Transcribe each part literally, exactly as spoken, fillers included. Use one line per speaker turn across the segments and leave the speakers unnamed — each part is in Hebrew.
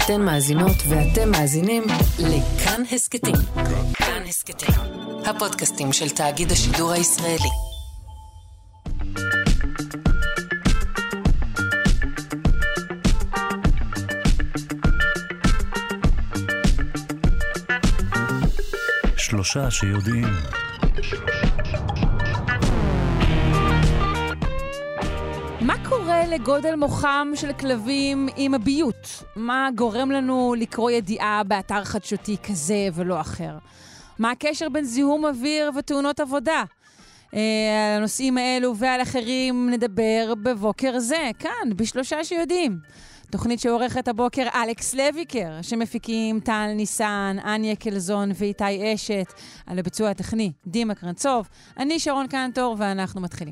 אתן מאזינות ואתם מאזינים לכאן הסקטים. כאן הסקטים, הפודקאסטים של תאגיד השידור הישראלי.
שלושה שיודעים.
מה קורה לגודל מוחם של כלבים עם הביות? מה גורם לנו לקרוא ידיעה באתר חדשותי כזה ולא אחר? מה הקשר בין זיהום אוויר ותאונות עבודה? על הנושאים האלו ועל אחרים נדבר בבוקר זה, כאן, בשלושה שיודעים. תוכנית שעורכת הבוקר אלכס לויקר, שמפיקים טל ניסן, אניה קלזון ואיתי אשת, על הביצוע הטכני דימה קרנצוב. אני שרון קנטור ואנחנו מתחילים.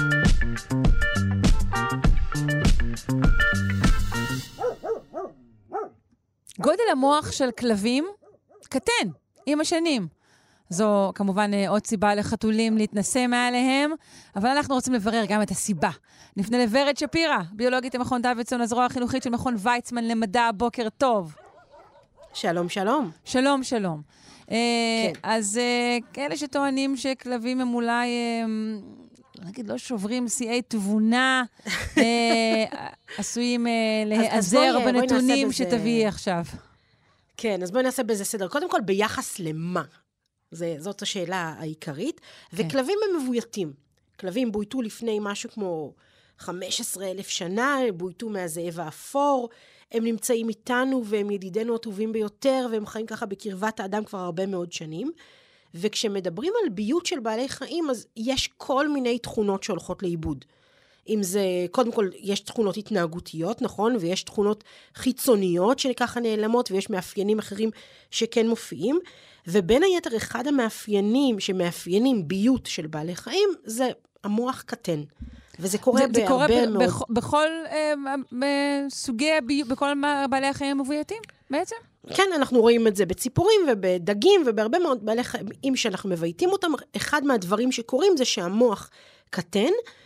גודל המוח של כלבים קטן עם השנים. זו כמובן עוד סיבה לחתולים להתנסה מעליהם, אבל אנחנו רוצים לברר גם את הסיבה. נפנה לוורד שפירא, ביולוגית במכון דוידסון, הזרוע החינוכית של מכון ויצמן למדע. בוקר טוב.
שלום, שלום.
שלום, שלום. כן. אז כאלה שטוענים שכלבים הם אולי, נגיד, לא שוברים שיאי תבונה, עשויים להיעזר בנתונים שתביאי עכשיו.
כן, אז בואי נעשה בזה סדר. קודם כל, ביחס למה? זה, זאת השאלה העיקרית. כן. וכלבים הם מבויתים. כלבים בויתו לפני משהו כמו חמש עשרה אלף שנה, בויתו מהזאב האפור, הם נמצאים איתנו והם ידידינו הטובים ביותר, והם חיים ככה בקרבת האדם כבר הרבה מאוד שנים. וכשמדברים על ביות של בעלי חיים, אז יש כל מיני תכונות שהולכות לאיבוד. אם זה, קודם כל, יש תכונות התנהגותיות, נכון? ויש תכונות חיצוניות שככה נעלמות, ויש מאפיינים אחרים שכן מופיעים. ובין היתר, אחד המאפיינים שמאפיינים ביות של בעלי חיים, זה המוח קטן. וזה קורה זה, בהרבה זה קורה מאוד. בכ,
בכל אה, סוגי הביות, בכל בעלי החיים המבויתים, בעצם?
כן, אנחנו רואים את זה בציפורים ובדגים, ובהרבה מאוד בעלי חיים שאנחנו מבייתים אותם. אחד מהדברים שקורים זה שהמוח קטן,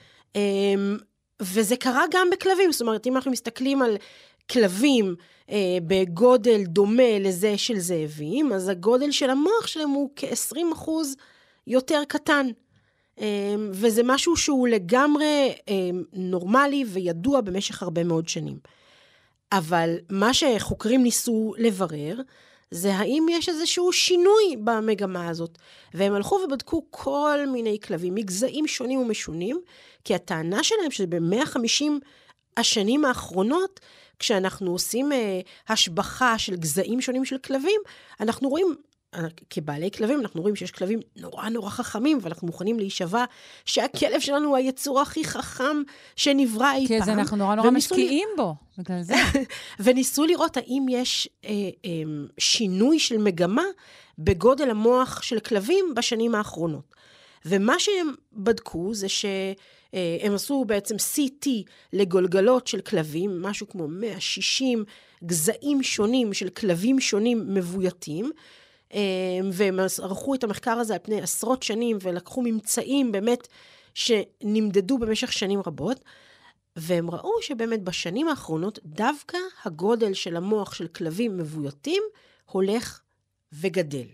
וזה קרה גם בכלבים. זאת אומרת, אם אנחנו מסתכלים על כלבים בגודל דומה לזה של זאבים, אז הגודל של המוח שלהם הוא כ-עשרים אחוז יותר קטן. וזה משהו שהוא לגמרי נורמלי וידוע במשך הרבה מאוד שנים. אבל מה שחוקרים ניסו לברר, זה האם יש איזשהו שינוי במגמה הזאת. והם הלכו ובדקו כל מיני כלבים, מגזעים שונים ומשונים, כי הטענה שלהם שזה ב-מאה וחמישים השנים האחרונות, כשאנחנו עושים אה, השבחה של גזעים שונים של כלבים, אנחנו רואים, כבעלי כלבים, אנחנו רואים שיש כלבים נורא נורא חכמים, ואנחנו מוכנים להישבע שהכלב שלנו הוא היצור הכי חכם שנברא אי פעם.
כי זה אנחנו נורא נורא משקיעים בו, בגלל זה.
וניסו לראות האם יש אה, אה, שינוי של מגמה בגודל המוח של כלבים בשנים האחרונות. ומה שהם בדקו זה שהם עשו בעצם סי טי לגולגלות של כלבים, משהו כמו מאה ושישים גזעים שונים של כלבים שונים מבויתים, והם ערכו את המחקר הזה על פני עשרות שנים, ולקחו ממצאים באמת שנמדדו במשך שנים רבות, והם ראו שבאמת בשנים האחרונות, דווקא הגודל של המוח של כלבים מבויתים, הולך וגדל.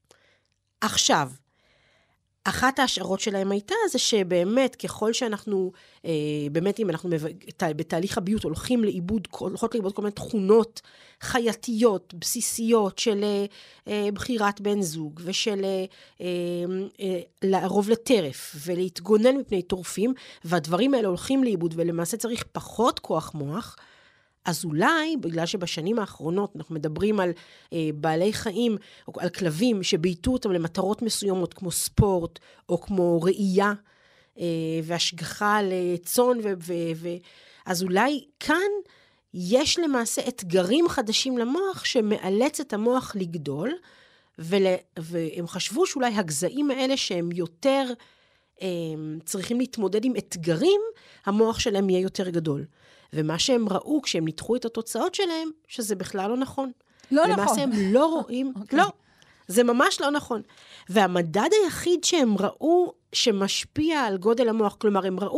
עכשיו, אחת ההשערות שלהם הייתה, זה שבאמת ככל שאנחנו, אה, באמת אם אנחנו בתהליך הביות הולכים לאיבוד, הולכות לאיבוד כל מיני תכונות חייתיות, בסיסיות של אה, בחירת בן זוג, ושל אה, אה, לערוב לטרף, ולהתגונן מפני טורפים, והדברים האלה הולכים לאיבוד, ולמעשה צריך פחות כוח מוח, אז אולי, בגלל שבשנים האחרונות אנחנו מדברים על אה, בעלי חיים, או על כלבים שבייתו אותם למטרות מסוימות, כמו ספורט, או כמו ראייה, אה, והשגחה לצון, ו- ו- ו- אז אולי כאן יש למעשה אתגרים חדשים למוח, שמאלץ את המוח לגדול, ול- והם חשבו שאולי הגזעים האלה שהם יותר אה, צריכים להתמודד עם אתגרים, המוח שלהם יהיה יותר גדול. ומה שהם ראו כשהם ניתחו את התוצאות שלהם, שזה בכלל לא נכון.
לא
למעשה
נכון.
למעשה הם לא רואים, okay. לא, זה ממש לא נכון. והמדד היחיד שהם ראו שמשפיע על גודל המוח, כלומר הם ראו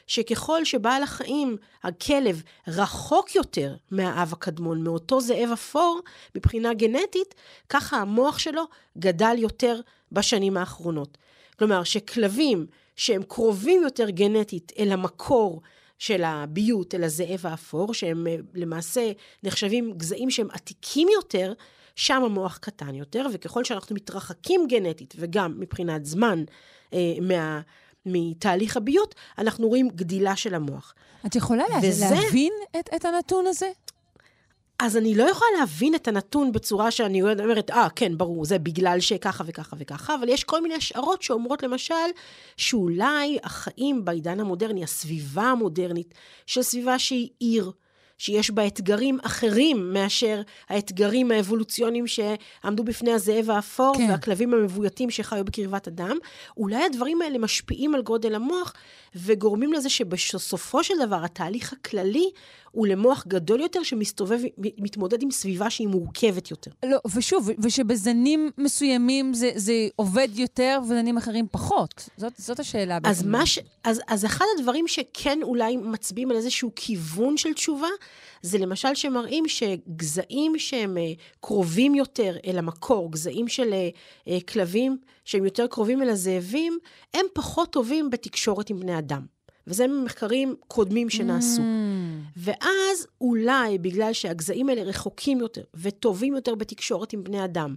שככל שבעל החיים, הכלב, רחוק יותר מהאב הקדמון, מאותו זאב אפור, מבחינה גנטית, ככה המוח שלו גדל יותר בשנים האחרונות. כלומר, שכלבים שהם קרובים יותר גנטית אל המקור של הביות, אל הזאב האפור, שהם למעשה נחשבים גזעים שהם עתיקים יותר, שם המוח קטן יותר, וככל שאנחנו מתרחקים גנטית, וגם מבחינת זמן אה, מה, מתהליך הביות, אנחנו רואים גדילה של המוח.
את יכולה וזה, להבין את, את הנתון הזה?
אז אני לא יכולה להבין את הנתון בצורה שאני אומרת, אה, כן, ברור, זה בגלל שככה וככה וככה, אבל יש כל מיני השערות שאומרות למשל, שאולי החיים בעידן המודרני, הסביבה המודרנית, של סביבה שהיא עיר, שיש בה אתגרים אחרים מאשר האתגרים האבולוציוניים שעמדו בפני הזאב האפור, כן. והכלבים המבויתים שחיו בקרבת אדם, אולי הדברים האלה משפיעים על גודל המוח, וגורמים לזה שבסופו של דבר, התהליך הכללי הוא למוח גדול יותר, שמסתובב, מתמודד עם סביבה שהיא מורכבת יותר.
לא, ושוב, ושבזנים מסוימים זה, זה עובד יותר, וזנים אחרים פחות. זאת, זאת השאלה.
אז, ש, אז, אז אחד הדברים שכן אולי מצביעים על איזשהו כיוון של תשובה, זה למשל שמראים שגזעים שהם קרובים יותר אל המקור, גזעים של כלבים שהם יותר קרובים אל הזאבים, הם פחות טובים בתקשורת עם בני אדם. וזה ממחקרים קודמים שנעשו. Mm. ואז אולי בגלל שהגזעים האלה רחוקים יותר וטובים יותר בתקשורת עם בני אדם,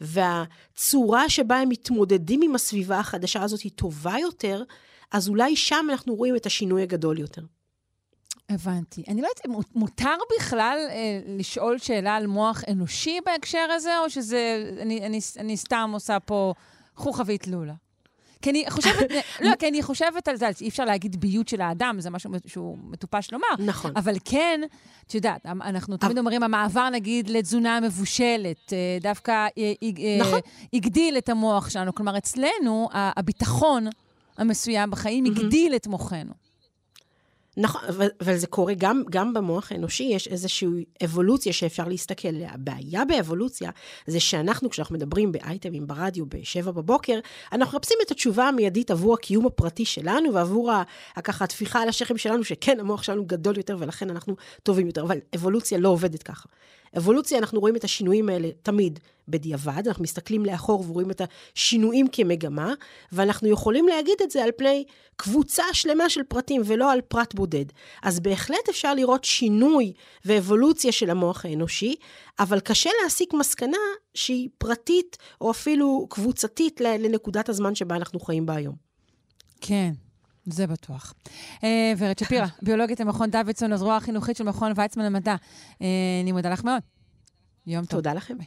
והצורה שבה הם מתמודדים עם הסביבה החדשה הזאת היא טובה יותר, אז אולי שם אנחנו רואים את השינוי הגדול יותר.
הבנתי. אני לא יודעת, מותר בכלל אה, לשאול שאלה על מוח אנושי בהקשר הזה, או שזה, אני, אני, אני סתם עושה פה חוכה והתלולה? כי אני חושבת, לא, כי אני חושבת על זה, אי אפשר להגיד ביות של האדם, זה משהו שהוא מטופש לומר.
נכון.
אבל כן, את יודעת, אנחנו תמיד אומרים, המעבר נגיד לתזונה מבושלת, דווקא הגדיל את המוח שלנו. כלומר, אצלנו, הביטחון המסוים בחיים הגדיל את מוחנו.
נכון, אבל זה קורה גם, גם במוח האנושי, יש איזושהי אבולוציה שאפשר להסתכל עליה. הבעיה באבולוציה זה שאנחנו, כשאנחנו מדברים באייטמים ברדיו בשבע בבוקר, אנחנו מחפשים את התשובה המיידית עבור הקיום הפרטי שלנו, ועבור הככה התפיחה על השכם שלנו, שכן, המוח שלנו גדול יותר, ולכן אנחנו טובים יותר. אבל אבולוציה לא עובדת ככה. אבולוציה, אנחנו רואים את השינויים האלה תמיד בדיעבד, אנחנו מסתכלים לאחור ורואים את השינויים כמגמה, ואנחנו יכולים להגיד את זה על פני קבוצה שלמה של פרטים, ולא על פרט בודד. אז בהחלט אפשר לראות שינוי ואבולוציה של המוח האנושי, אבל קשה להסיק מסקנה שהיא פרטית, או אפילו קבוצתית לנקודת הזמן שבה אנחנו חיים בה היום.
כן. זה בטוח. ורד שפירא, ביולוגית למכון דוידסון, הזרוע החינוכית של מכון ויצמן למדע. אני מודה לך מאוד. יום טוב.
תודה לכם.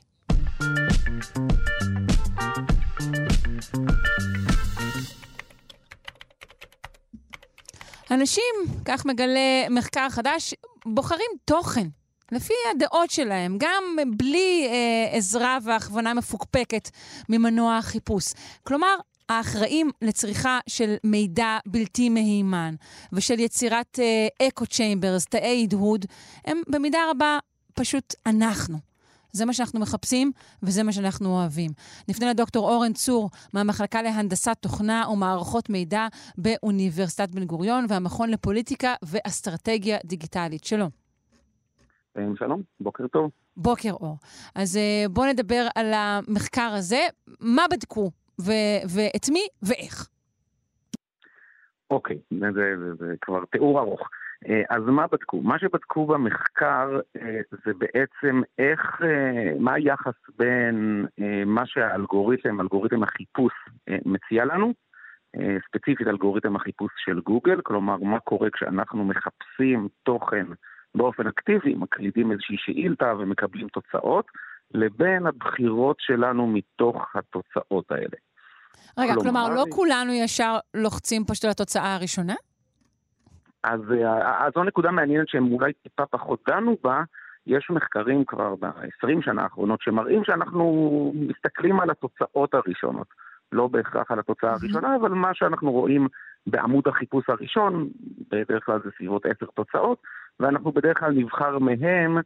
אנשים, כך מגלה מחקר חדש, בוחרים תוכן. לפי הדעות שלהם, גם בלי אה, עזרה והכוונה מפוקפקת ממנוע החיפוש. כלומר, האחראים לצריכה של מידע בלתי מהימן ושל יצירת אקו צ'יימברס, תאי הדהוד, הם במידה רבה פשוט אנחנו. זה מה שאנחנו מחפשים וזה מה שאנחנו אוהבים. נפנה לדוקטור אורן צור מהמחלקה להנדסת תוכנה ומערכות מידע באוניברסיטת בן גוריון והמכון לפוליטיקה ואסטרטגיה דיגיטלית. שלום.
שלום, בוקר טוב.
בוקר אור. אז בואו נדבר על המחקר הזה. מה בדקו? ו- ואת מי ואיך.
אוקיי, זה, זה, זה, זה כבר תיאור ארוך. אז מה בדקו? מה שבדקו במחקר זה בעצם איך, מה היחס בין מה שהאלגוריתם, אלגוריתם החיפוש מציע לנו, ספציפית אלגוריתם החיפוש של גוגל, כלומר מה קורה כשאנחנו מחפשים תוכן באופן אקטיבי, מקלידים איזושהי שאילתה ומקבלים תוצאות, לבין הבחירות שלנו מתוך התוצאות האלה.
רגע, כלומר, כלומר לא כולנו ישר לוחצים פשוט לתוצאה הראשונה?
אז, אז זו נקודה מעניינת שהם אולי טיפה פחות דנו בה. יש מחקרים כבר ב-עשרים שנה האחרונות שמראים שאנחנו מסתכלים על התוצאות הראשונות. לא בהכרח על התוצאה הראשונה, אבל מה שאנחנו רואים בעמוד החיפוש הראשון, בדרך כלל זה סביבות עשר תוצאות, ואנחנו בדרך כלל נבחר מהם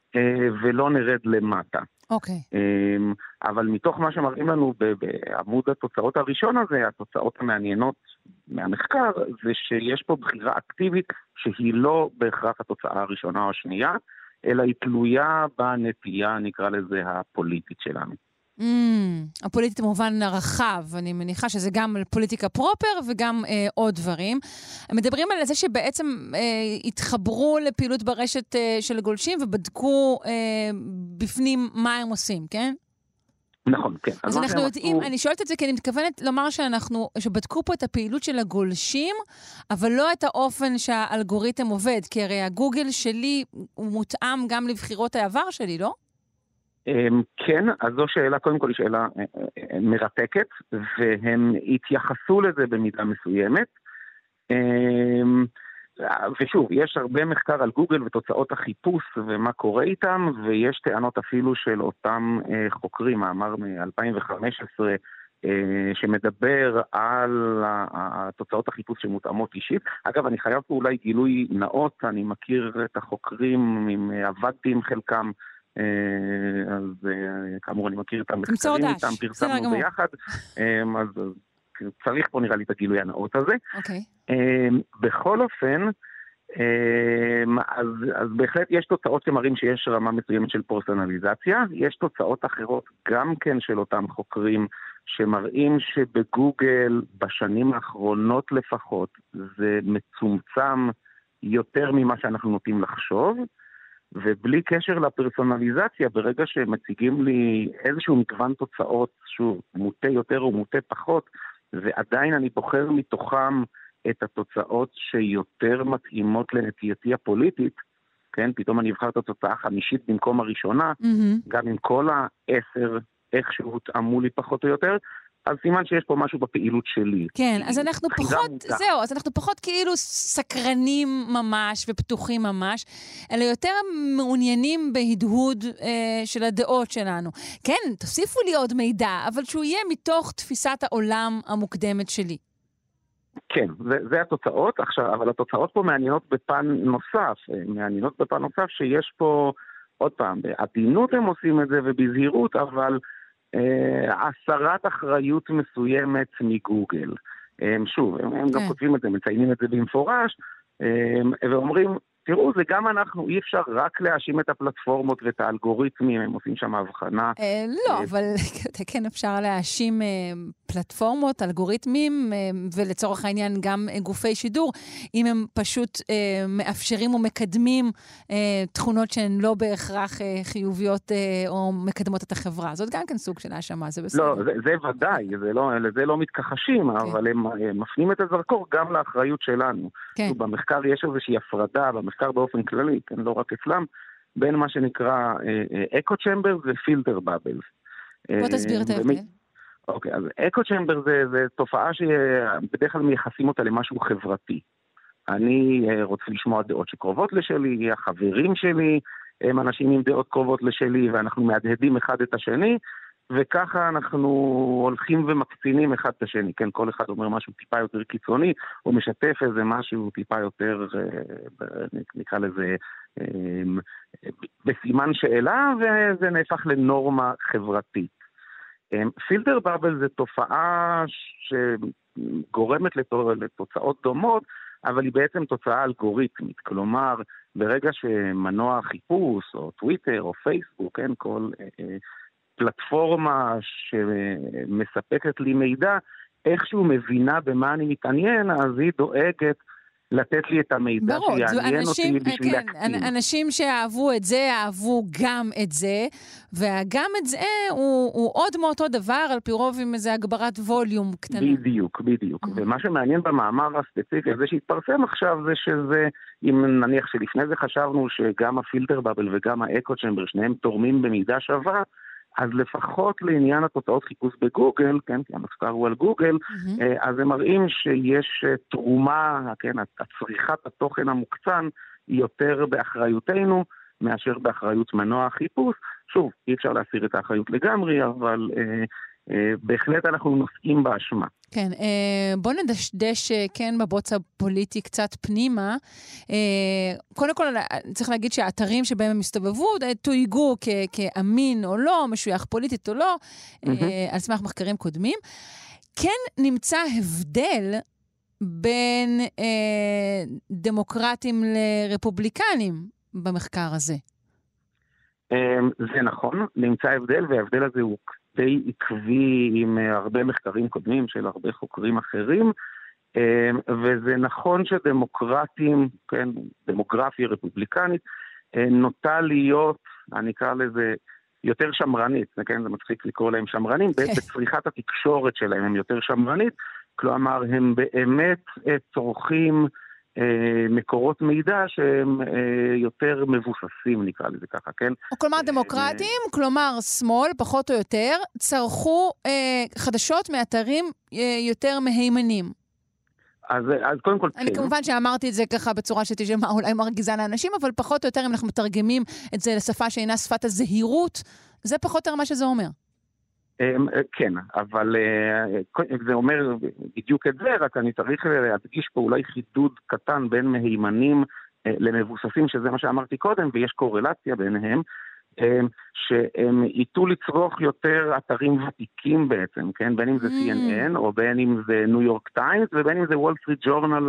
ולא נרד למטה.
אוקיי.
אבל מתוך מה שמראים לנו בעמוד התוצאות הראשון הזה, התוצאות המעניינות מהמחקר, זה שיש פה בחירה אקטיבית שהיא לא בהכרח התוצאה הראשונה או השנייה, אלא היא תלויה בנטייה, נקרא לזה, הפוליטית שלנו.
Mm, הפוליטית במובן הרחב, אני מניחה שזה גם פוליטיקה פרופר וגם אה, עוד דברים. מדברים על זה שבעצם אה, התחברו לפעילות ברשת אה, של גולשים ובדקו אה, בפנים מה הם עושים, כן?
נכון, כן.
אז, אז אנחנו יודעים, עשו... אני שואלת את זה כי אני מתכוונת לומר שאנחנו, שבדקו פה את הפעילות של הגולשים, אבל לא את האופן שהאלגוריתם עובד, כי הרי הגוגל שלי הוא מותאם גם לבחירות העבר שלי, לא?
כן, אז זו שאלה, קודם כל היא שאלה מרתקת, והם התייחסו לזה במידה מסוימת. ושוב, יש הרבה מחקר על גוגל ותוצאות החיפוש ומה קורה איתם, ויש טענות אפילו של אותם חוקרים, מאמר מ-אלפיים וחמש עשרה, שמדבר על תוצאות החיפוש שמותאמות אישית. אגב, אני חייב פה אולי גילוי נאות, אני מכיר את החוקרים, עבדתי עם חלקם, אז כאמור אני מכיר את המחקרים איתם, פרסמנו ביחד, אז צריך פה נראה לי את הגילוי הנאות הזה. בכל אופן, אז בהחלט יש תוצאות שמראים שיש רמה מסוימת של פרסונליזציה, יש תוצאות אחרות גם כן של אותם חוקרים שמראים שבגוגל בשנים האחרונות לפחות זה מצומצם יותר ממה שאנחנו נוטים לחשוב, ובלי קשר לפרסונליזציה, ברגע שמציגים לי איזשהו מגוון תוצאות, שוב, מוטה יותר או מוטה פחות, ועדיין אני בוחר מתוכם את התוצאות שיותר מתאימות לנטייתי הפוליטית, כן, פתאום אני אבחר את התוצאה החמישית במקום הראשונה, mm-hmm. גם עם כל העשר איכשהו הותאמו לי פחות או יותר, אז סימן שיש פה משהו בפעילות שלי.
כן, אז אנחנו פחות, זהו, אז אנחנו פחות כאילו סקרנים ממש ופתוחים ממש, אלא יותר מעוניינים בהדהוד אה, של הדעות שלנו. כן, תוסיפו לי עוד מידע, אבל שהוא יהיה מתוך תפיסת העולם המוקדמת שלי.
כן, זה, זה התוצאות. עכשיו, אבל התוצאות פה מעניינות בפן נוסף, מעניינות בפן נוסף שיש פה, עוד פעם, בעדינות הם עושים את זה ובזהירות, אבל הסרת אחריות מסוימת מגוגל. שוב, הם גם כותבים את זה, מציינים את זה במפורש, ואומרים, תראו, זה גם אנחנו, אי אפשר רק להאשים את הפלטפורמות ואת האלגוריתמים, הם עושים שם הבחנה.
לא, אבל כן אפשר להאשים פלטפורמות, אלגוריתמים, ולצורך העניין גם גופי שידור, אם הם פשוט מאפשרים או מקדמים תכונות שהן לא בהכרח חיוביות או מקדמות את החברה. זאת גם כן סוג של האשמה, זה בסדר.
לא, זה ודאי, לזה לא מתכחשים, אבל הם מפנים את הזרקור גם לאחריות שלנו. במחקר יש איזושהי הפרדה, במחקר באופן כללי, כן, לא רק אצלם, בין מה שנקרא אקו צ'מבר ופילטר בבלס.
בוא תסביר את ההבדל.
אוקיי, אז אקו צ'מבר זה, זה תופעה שבדרך כלל מייחסים אותה למשהו חברתי. אני רוצה לשמוע דעות שקרובות לשלי, החברים שלי הם אנשים עם דעות קרובות לשלי, ואנחנו מהדהדים אחד את השני, וככה אנחנו הולכים ומקצינים אחד את השני, כן, כל אחד אומר משהו טיפה יותר קיצוני, או משתף איזה משהו טיפה יותר, נקרא לזה, בסימן שאלה, וזה נהפך לנורמה חברתית. פילטר בבל זה תופעה שגורמת לתוצאות דומות, אבל היא בעצם תוצאה אלגוריתמית, כלומר, ברגע שמנוע חיפוש, או טוויטר, או פייסבוק, כן, כל פלטפורמה שמספקת לי מידע, איכשהו מבינה במה אני מתעניין, אז היא דואגת לתת לי את המידע שיעניין אותי בשביל
כן,
להקטין.
אנשים שאהבו את זה, אהבו גם את זה, וגם את זה הוא, הוא עוד מאותו דבר, על פי רוב עם איזו הגברת ווליום קטנה.
בדיוק, בדיוק. Mm-hmm. ומה שמעניין במאמר הספציפי הזה שהתפרסם עכשיו, זה שזה, אם נניח שלפני זה חשבנו שגם הפילטר בבל וגם האקו צ'מבר, שניהם תורמים במידה שווה, אז לפחות לעניין התוצאות חיפוש בגוגל, כן, כי המחקר הוא על גוגל, mm-hmm. אז הם מראים שיש תרומה, כן, הצריכת התוכן המוקצן היא יותר באחריותנו, מאשר באחריות מנוע החיפוש. שוב, אי אפשר להסיר את האחריות לגמרי, אבל אה, אה, בהחלט אנחנו נושאים באשמה.
כן, בוא נדשדש כן בבוץ הפוליטי קצת פנימה. קודם כל צריך להגיד שהאתרים שבהם הם הסתובבו תויגו כאמין או לא, משוייך פוליטית או לא, על סמך מחקרים קודמים. כן נמצא הבדל בין דמוקרטים לרפובליקנים במחקר הזה.
זה נכון, נמצא הבדל, וההבדל הזה הוא די עקבי עם הרבה מחקרים קודמים של הרבה חוקרים אחרים, וזה נכון שדמוקרטים, כן, דמוגרפיה רפובליקנית, נוטה להיות, אני אקרא לזה, יותר שמרנית, כן, זה מצחיק לקרוא להם שמרנים, בצריכת התקשורת שלהם הם יותר שמרנית, כלומר הם באמת צורכים מקורות מידע שהם יותר מבוססים, נקרא לזה ככה, כן?
כלומר דמוקרטים, כלומר שמאל, פחות או יותר, צרכו חדשות מאתרים יותר מהימנים.
אז, אז קודם כל...
אני כן. כמובן שאמרתי את זה ככה בצורה שתשמע אולי מרגיזה לאנשים, אבל פחות או יותר אם אנחנו מתרגמים את זה לשפה שאינה שפת הזהירות, זה פחות או יותר מה שזה אומר.
כן, אבל זה אומר בדיוק את זה, רק אני צריך להדגיש פה אולי חידוד קטן בין מהימנים למבוססים, שזה מה שאמרתי קודם, ויש קורלציה ביניהם, שהם ייתו לצרוך יותר אתרים ותיקים בעצם, כן? בין אם זה סי אן אן, או בין אם זה ניו יורק טיימס, ובין אם זה וול סטריט ג'ורנל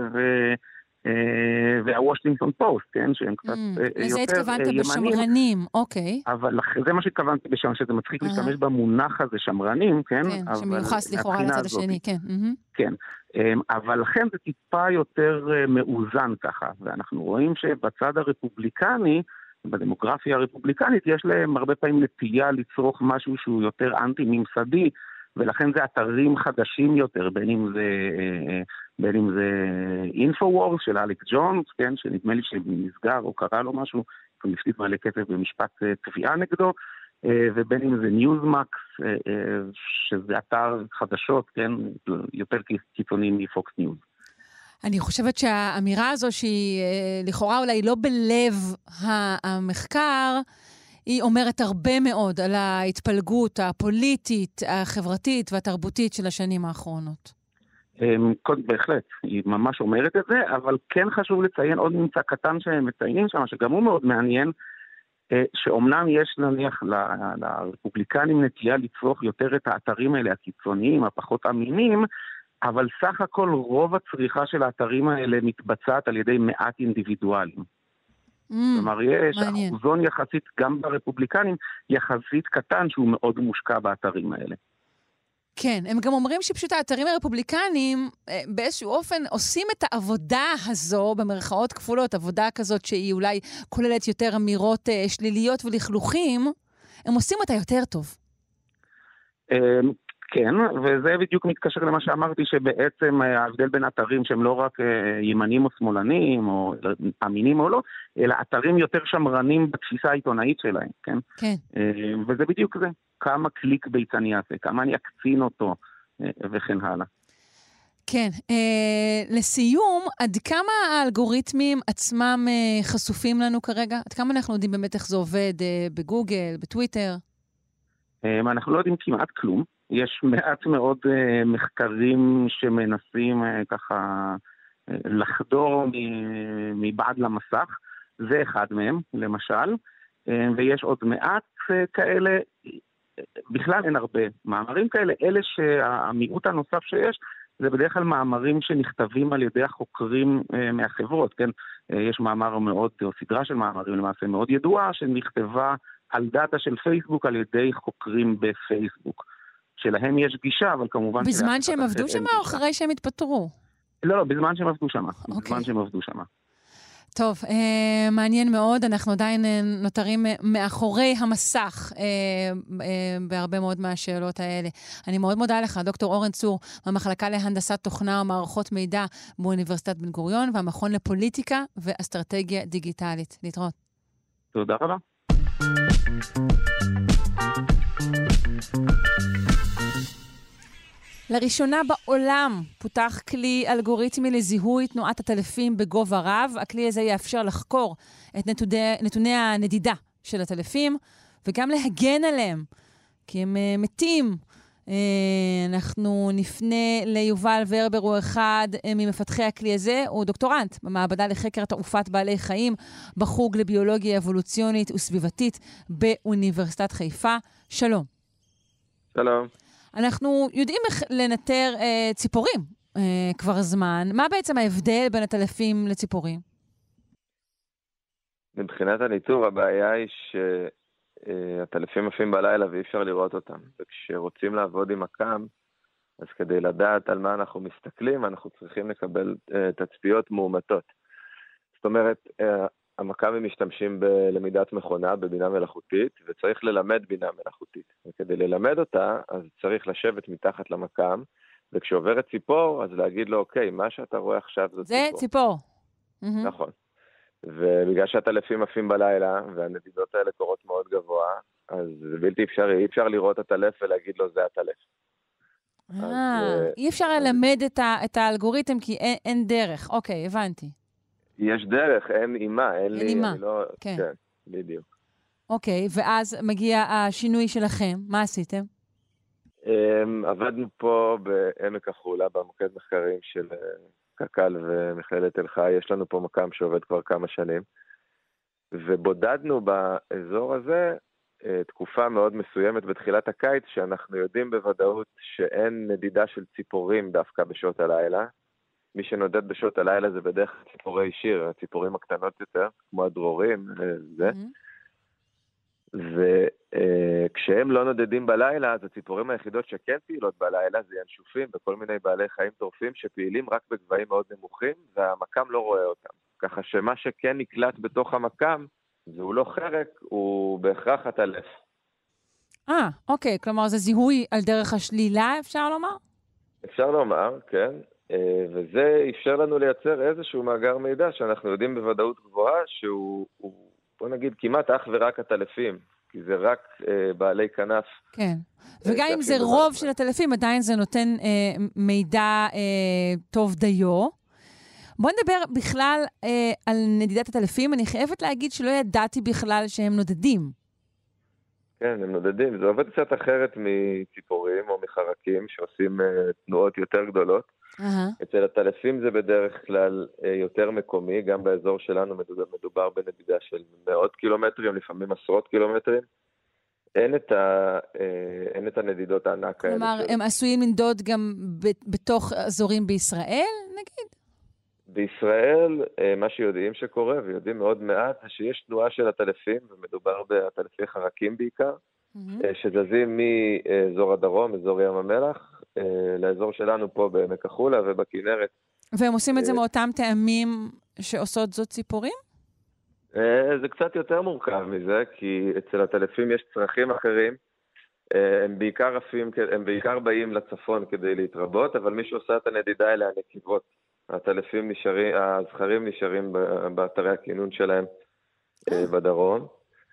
והוושינגטון פוסט, כן? שהם קצת יותר ימנים.
לזה התכוונת בשמרנים, אוקיי.
אבל זה מה שהתכוונתי בשם, שזה מצחיק להשתמש במונח הזה שמרנים, כן?
כן, שמיוחס לכאורה לצד השני, כן.
כן, אבל לכן זה טיפה יותר מאוזן ככה, ואנחנו רואים שבצד הרפובליקני, בדמוגרפיה הרפובליקנית, יש להם הרבה פעמים נטייה לצרוך משהו שהוא יותר אנטי-ממסדי, ולכן זה אתרים חדשים יותר, בין אם זה, בין אם זה אינפו-וורס של אליק ג'ונס, כן, שנדמה לי שנסגר או קרה לו משהו, הוא נפתית מעלה כסף במשפט תביעה נגדו, ובין אם זה ניוזמקס, שזה אתר חדשות, כן, יותר קיצוני מפוקס ניוז.
אני חושבת שהאמירה הזו שהיא לכאורה אולי לא בלב המחקר, היא אומרת הרבה מאוד על ההתפלגות הפוליטית, החברתית והתרבותית של השנים האחרונות.
בהחלט, היא ממש אומרת את זה, אבל כן חשוב לציין עוד נמצא קטן שהם מציינים שם, שגם הוא מאוד מעניין, שאומנם יש נניח לרפובליקנים נטייה לצרוך יותר את האתרים האלה הקיצוניים, הפחות אמינים, אבל סך הכל רוב הצריכה של האתרים האלה מתבצעת על ידי מעט אינדיבידואלים. Mm, כלומר, יש מעניין. אחוזון יחסית גם ברפובליקנים, יחסית קטן שהוא מאוד מושקע באתרים האלה.
כן, הם גם אומרים שפשוט האתרים הרפובליקנים באיזשהו אופן עושים את העבודה הזו, במרכאות כפולות, עבודה כזאת שהיא אולי כוללת יותר אמירות שליליות ולכלוכים, הם עושים אותה יותר טוב.
כן, וזה בדיוק מתקשר למה שאמרתי, שבעצם ההבדל בין אתרים שהם לא רק ימנים או שמאלנים, או אמינים או לא, אלא אתרים יותר שמרנים בתפיסה העיתונאית שלהם, כן? כן. וזה בדיוק זה, כמה קליק בית אני אעשה, כמה אני אקצין אותו, וכן הלאה.
כן, לסיום, עד כמה האלגוריתמים עצמם חשופים לנו כרגע? עד כמה אנחנו יודעים באמת איך זה עובד בגוגל, בטוויטר?
אנחנו לא יודעים כמעט כלום. יש מעט מאוד uh, מחקרים שמנסים uh, ככה uh, לחדור מבעד למסך, זה אחד מהם למשל, uh, ויש עוד מעט uh, כאלה, בכלל אין הרבה מאמרים כאלה, אלה שהמיעוט הנוסף שיש, זה בדרך כלל מאמרים שנכתבים על ידי החוקרים uh, מהחברות, כן? Uh, יש מאמר מאוד, או סדרה של מאמרים למעשה מאוד ידועה, שנכתבה על דאטה של פייסבוק על ידי חוקרים בפייסבוק. שלהם יש גישה, אבל כמובן...
בזמן שהם עבדו שם או אחרי שהם התפטרו?
לא, לא, בזמן שהם עבדו שם. בזמן שהם עבדו שם.
טוב, אה, מעניין מאוד, אנחנו עדיין אה, נותרים אה, מאחורי המסך אה, אה, בהרבה מאוד מהשאלות האלה. אני מאוד מודה לך, דוקטור אורן צור, מהמחלקה להנדסת תוכנה ומערכות מידע באוניברסיטת בן גוריון, והמכון לפוליטיקה ואסטרטגיה דיגיטלית. להתראות.
תודה רבה.
לראשונה בעולם פותח כלי אלגוריתמי לזיהוי תנועת הטלפים בגובה רב. הכלי הזה יאפשר לחקור את נתוני, נתוני הנדידה של הטלפים, וגם להגן עליהם, כי הם uh, מתים אנחנו נפנה ליובל ורבר, הוא אחד ממפתחי הכלי הזה, הוא דוקטורנט במעבדה לחקר תעופת בעלי חיים בחוג לביולוגיה אבולוציונית וסביבתית באוניברסיטת חיפה. שלום.
שלום.
אנחנו יודעים איך לנטר אה, ציפורים אה, כבר זמן. מה בעצם ההבדל בין עטלפים לציפורים?
מבחינת הניטור, הבעיה היא שהעטלפים עפים בלילה ואי אפשר לראות אותם. וכשרוצים לעבוד עם הקם, אז כדי לדעת על מה אנחנו מסתכלים, אנחנו צריכים לקבל uh, תצפיות מאומתות. זאת אומרת, uh, המקמים משתמשים בלמידת מכונה, בבינה מלאכותית, וצריך ללמד בינה מלאכותית. וכדי ללמד אותה, אז צריך לשבת מתחת למקם, וכשעוברת ציפור, אז להגיד לו, אוקיי, מה שאתה רואה עכשיו זאת
זה
ציפור.
ציפור.
נכון. ובגלל שהטלפים עפים בלילה, והנדידות האלה קורות מאוד גבוה, אז זה בלתי אפשרי, אי אפשר לראות את הטלף ולהגיד לו, זה הטלף.
אה, אי אפשר ללמד את האלגוריתם, כי אין דרך. אוקיי, הבנתי.
יש דרך, אין אימה, אין לי...
אין אימה,
כן. כן, בדיוק.
אוקיי, ואז מגיע השינוי שלכם. מה עשיתם?
עבדנו פה בעמק החולה, במוקד מחקרים של קק"ל ומכללת תל חי. יש לנו פה מקם שעובד כבר כמה שנים, ובודדנו באזור הזה תקופה מאוד מסוימת בתחילת הקיץ, שאנחנו יודעים בוודאות שאין נדידה של ציפורים דווקא בשעות הלילה. מי שנודד בשעות הלילה זה בדרך כלל ציפורי שיר, הציפורים הקטנות יותר, כמו הדרורים, זה. וכשהם לא נודדים בלילה, אז הציפורים היחידות שכן פעילות בלילה זה ינשופים וכל מיני בעלי חיים טורפים שפעילים רק בגבהים מאוד נמוכים, והמקם לא רואה אותם. ככה שמה שכן נקלט בתוך המקם, זה הוא לא חרק, הוא בהכרח הטלף.
אה, אוקיי, כלומר זה זיהוי על דרך השלילה, אפשר לומר?
אפשר לומר, כן. וזה אפשר לנו לייצר איזשהו מאגר מידע שאנחנו יודעים בוודאות גבוהה שהוא, הוא, בוא נגיד, כמעט אך ורק הטלפים, כי זה רק אה, בעלי כנף.
כן, וגם אם זה רוב של הטלפים, עדיין זה נותן אה, מידע אה, טוב דיו. בוא נדבר בכלל אה, על נדידת הטלפים. אני חייבת להגיד שלא ידעתי בכלל שהם נודדים.
כן, הם נודדים. זה עובד קצת אחרת מציפורים או מחרקים שעושים אה, תנועות יותר גדולות. Uh-huh. אצל הטלפים זה בדרך כלל אה, יותר מקומי, גם באזור שלנו מדובר, מדובר בנדידה של מאות קילומטרים, לפעמים עשרות קילומטרים. אין את, ה, אה, אין את הנדידות הענק האלה.
כלומר, הם עשויים לנדוד גם ב- בתוך אזורים בישראל, נגיד?
בישראל, אה, מה שיודעים שקורה, ויודעים מאוד מעט, זה שיש תנועה של הטלפים, ומדובר בטלפי חרקים בעיקר, mm-hmm. אה, שזזים מאזור הדרום, אזור ים המלח, לאזור שלנו פה בעמק החולה ובכנרת.
והם עושים את זה מאותם טעמים שעושות זאת ציפורים?
זה קצת יותר מורכב מזה, כי אצל הטלפים יש צרכים אחרים. הם בעיקר עפים, הם בעיקר באים לצפון כדי להתרבות, אבל מי שעושה את הנדידה אלה הנקבות. הטלפים נשארים, הזכרים נשארים באתרי הכינון שלהם בדרום.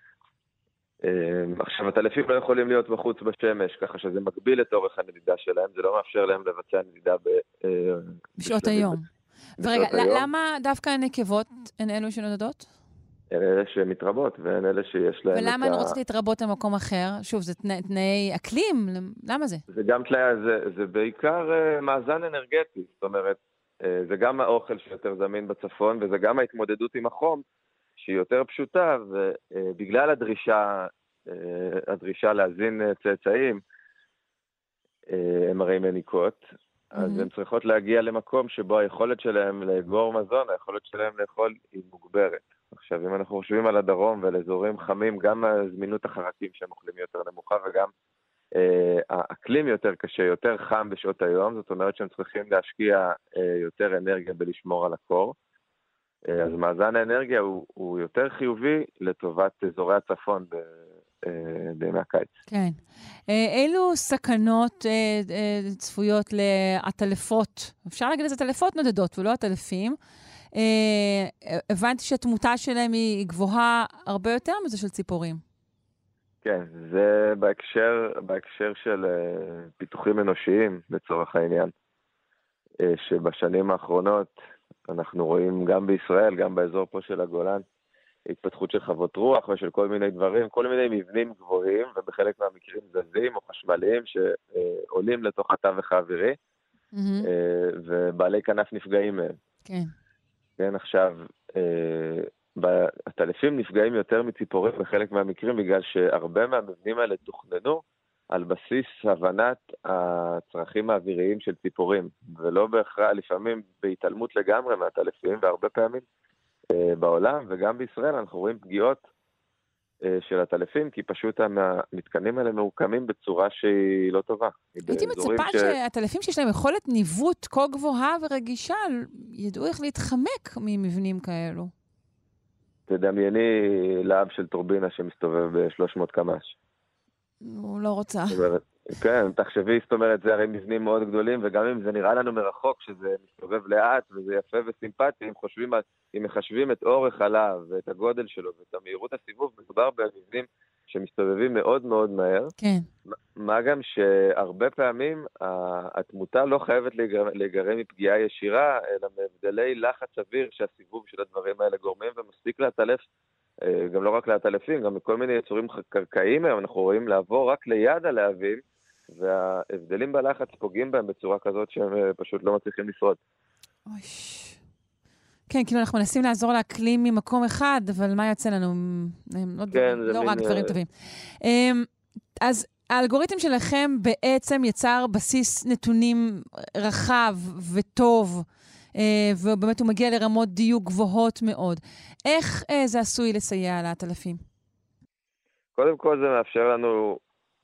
עכשיו, הטלפים לא יכולים להיות בחוץ בשמש, ככה שזה מגביל את אורך הנדידה שלהם, זה לא מאפשר להם לבצע נדידה ב...
בשעות היום. ורגע, למה דווקא הנקבות הן אלו שנודדות?
הן אלה שמתרבות, והן אלה שיש להם...
ולמה הן רוצות להתרבות במקום אחר? שוב, זה תנאי אקלים? למה זה?
זה גם תנאי, זה בעיקר מאזן אנרגטי, זאת אומרת, זה גם האוכל שיותר זמין בצפון, וזה גם ההתמודדות עם החום, שהיא יותר פשוטה, ובגלל הדרישה, הדרישה להזין צאצאים, הם הרי מניקות, אז הן צריכות להגיע למקום שבו היכולת שלהם לאגור מזון, היכולת שלהם לאכול היא מוגברת. עכשיו, אם אנחנו חושבים על הדרום ועל אזורים חמים, גם הזמינות החרקים שהם אוכלים יותר נמוכה, וגם האקלים יותר קשה, יותר חם בשעות היום, זאת אומרת שהם צריכים להשקיע יותר אנרגיה בלשמור על הקור. אז מאזן האנרגיה הוא, הוא יותר חיובי לטובת אזורי הצפון ב, בימי הקיץ.
כן. אילו סכנות צפויות לעטלפות? אפשר להגיד לזה טלפות נודדות ולא הטלפים. הבנתי שהתמותה שלהם היא גבוהה הרבה יותר מזה של ציפורים.
כן, זה בהקשר, בהקשר של פיתוחים אנושיים לצורך העניין, שבשנים האחרונות אנחנו רואים גם בישראל, גם באזור פה של הגולן, התפתחות של חוות רוח ושל כל מיני דברים, כל מיני מבנים גבוהים, ובחלק מהמקרים זזים או חשמליים שעולים לתוך התווך האווירי, mm-hmm. ובעלי כנף נפגעים מהם.
כן.
כן, עכשיו, הטלפים נפגעים יותר מציפורים בחלק מהמקרים, בגלל שהרבה מהמבנים האלה תוכננו על בסיס הבנת הצרכים האוויריים של ציפורים, ולא בהכרח, לפעמים בהתעלמות לגמרי מהטלפים, והרבה פעמים בעולם, וגם בישראל אנחנו רואים פגיעות של הטלפים, כי פשוט המתקנים האלה מוקמים בצורה שהיא לא טובה.
הייתי מצפה ש... שהטלפים שיש להם יכולת ניווט כה גבוהה ורגישה, ידעו איך להתחמק ממבנים כאלו.
תדמייני להב של טורבינה שמסתובב ב-שלוש מאות קמ"ש.
הוא לא רוצה.
כן, תחשבי, זאת אומרת, זה הרי מבנים מאוד גדולים, וגם אם זה נראה לנו מרחוק, שזה מסתובב לאט, וזה יפה וסימפטי, אם חושבים, אם מחשבים את אורך הלהב, ואת הגודל שלו, ואת המהירות הסיבוב, מדובר במבנים שמסתובבים מאוד מאוד מהר.
כן.
מה גם שהרבה פעמים, התמותה לא חייבת להיגרם מפגיעה ישירה, אלא מהבדלי לחץ אוויר שהסיבוב של הדברים האלה גורמים, ומספיק להטלף, גם לא רק להטלפים, גם מכל מיני יצורים קרקעיים, אנחנו רואים לעבור רק ליד הלהבים, וההבדלים בלחץ פוגעים בהם בצורה כזאת שהם פשוט לא מצליחים לשרוד.
אוי. כן, כאילו אנחנו מנסים לעזור לאקלים ממקום אחד, אבל מה יוצא לנו? לא, כן, לא רק מין... דברים טובים. אז האלגוריתם שלכם בעצם יצר בסיס נתונים רחב וטוב, ובאמת הוא מגיע לרמות דיוק גבוהות מאוד. איך זה עשוי לסייע לעטלפים?
קודם כל זה מאפשר לנו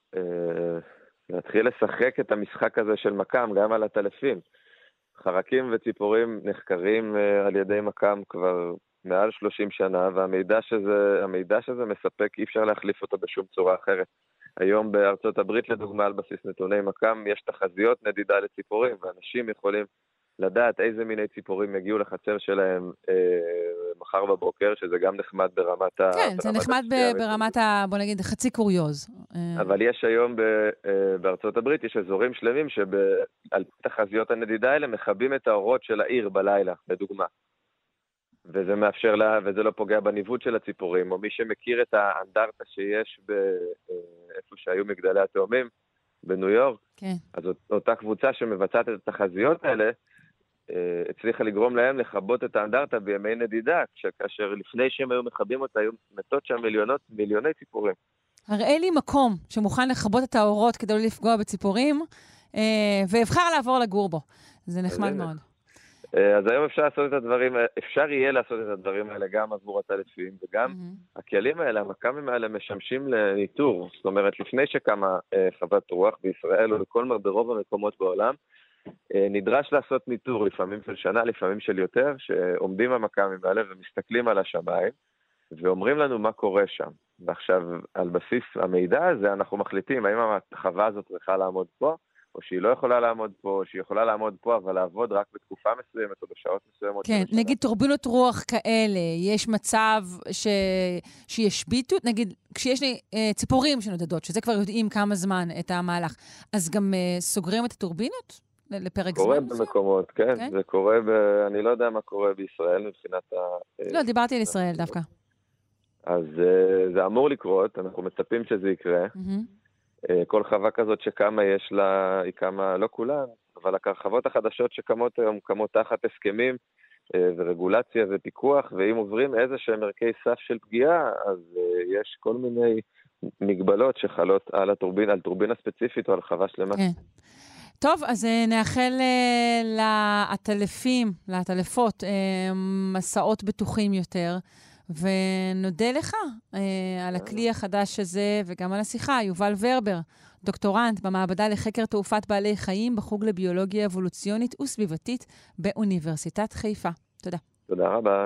אה, להתחיל לשחק את המשחק הזה של מקם גם על הטלפים. חרקים וציפורים נחקרים אה, על ידי מקם כבר מעל שלושים שנה, והמידע שזה, המידע שזה מספק אי אפשר להחליף אותו בשום צורה אחרת. היום בארצות הברית לדוגמה על בסיס נתוני מקם יש תחזיות נדידה לציפורים, ואנשים יכולים לדעת איזה מיני ציפורים יגיעו לחצר שלהם אה, מחר בבוקר, שזה גם נחמד ברמת ה...
כן, זה נחמד ב- ברמת ה... בוא נגיד, חצי קוריוז.
אבל יש היום ב, אה, בארצות הברית, יש אזורים שלמים שעל תחזיות הנדידה האלה מכבים את האורות של העיר בלילה, לדוגמה. וזה מאפשר לה, וזה לא פוגע בניווט של הציפורים, או מי שמכיר את האנדרטה שיש באיפה שהיו מגדלי התאומים, בניו יורק,
כן.
אז אותה קבוצה שמבצעת את התחזיות האלה, הצליחה לגרום להם לכבות את האנדרטה בימי נדידה, כאשר לפני שהם היו מכבים אותה, היו מתות שם מיליונות, מיליוני ציפורים.
הראה לי מקום שמוכן לכבות את האורות כדי לא לפגוע בציפורים, ואבחר לעבור לגור בו. זה נחמד מאוד.
אז היום אפשר לעשות את הדברים, אפשר יהיה לעשות את הדברים האלה גם עבור הטלפים, וגם mm-hmm. הכלים האלה, המקמים האלה משמשים לניטור. זאת אומרת, לפני שקמה חוות רוח בישראל, או לכל ברוב המקומות בעולם, נדרש לעשות ניטור, לפעמים של שנה, לפעמים של יותר, שעומדים המקמים האלה ומסתכלים על השמיים, ואומרים לנו מה קורה שם. ועכשיו, על בסיס המידע הזה, אנחנו מחליטים האם החווה הזאת צריכה לעמוד פה, או שהיא לא יכולה לעמוד פה, או שהיא יכולה לעמוד פה, אבל לעבוד רק בתקופה מסוימת, או בשעות מסוימות.
כן, נגיד טורבינות רוח כאלה, יש מצב ש... שישביטו, נגיד, כשיש לי אה, ציפורים שנודדות, שזה כבר יודעים כמה זמן את המהלך, אז גם אה, סוגרים את הטורבינות לפרק זמן?
קורה במקומות, כן, כן, זה קורה, ב... אני לא יודע מה קורה בישראל מבחינת ה...
לא, דיברתי על ישראל דווקא.
אז אה, זה אמור לקרות, אנחנו מצפים שזה יקרה. Mm-hmm. כל חווה כזאת שקמה יש לה, היא קמה, לא כולן, אבל החוות החדשות שקמות היום קמות תחת הסכמים ורגולציה ופיקוח, ואם עוברים איזה שהם ערכי סף של פגיעה, אז יש כל מיני מגבלות שחלות על הטורבינה, על טורבינה ספציפית או על חווה שלמה. כן.
טוב, אז נאחל לעטלפים, לעטלפות, מסעות בטוחים יותר, ונודה לך אה, על הכלי החדש הזה, וגם על השיחה, יובל ורבר, דוקטורנט במעבדה לחקר תעופת בעלי חיים, בחוג לביולוגיה אבולוציונית וסביבתית באוניברסיטת חיפה. תודה.
תודה רבה.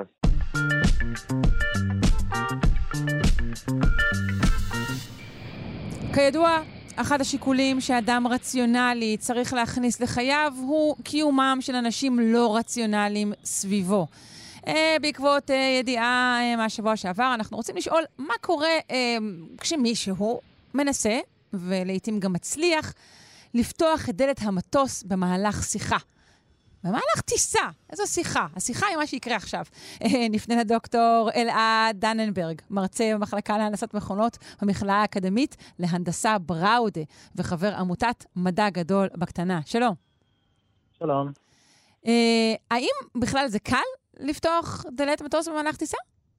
כידוע, אחד השיקולים שאדם רציונלי צריך להכניס לחייו, הוא קיומם של אנשים לא רציונליים סביבו. בעקבות ידיעה מהשבוע שעבר, אנחנו רוצים לשאול מה קורה כשמישהו מנסה, ולעיתים גם מצליח, לפתוח את דלת המטוס במהלך שיחה. במהלך טיסה, איזו שיחה. השיחה היא מה שיקרה עכשיו. נפנה לדוקטור אלעד דננברג, מרצה במחלקה להנדסת מכונות במכללה האקדמית להנדסה בראודה, וחבר עמותת מדע גדול בקטנה. שלום.
שלום.
האם בכלל זה קל לפתוח דלת מטוס במהלך טיסה?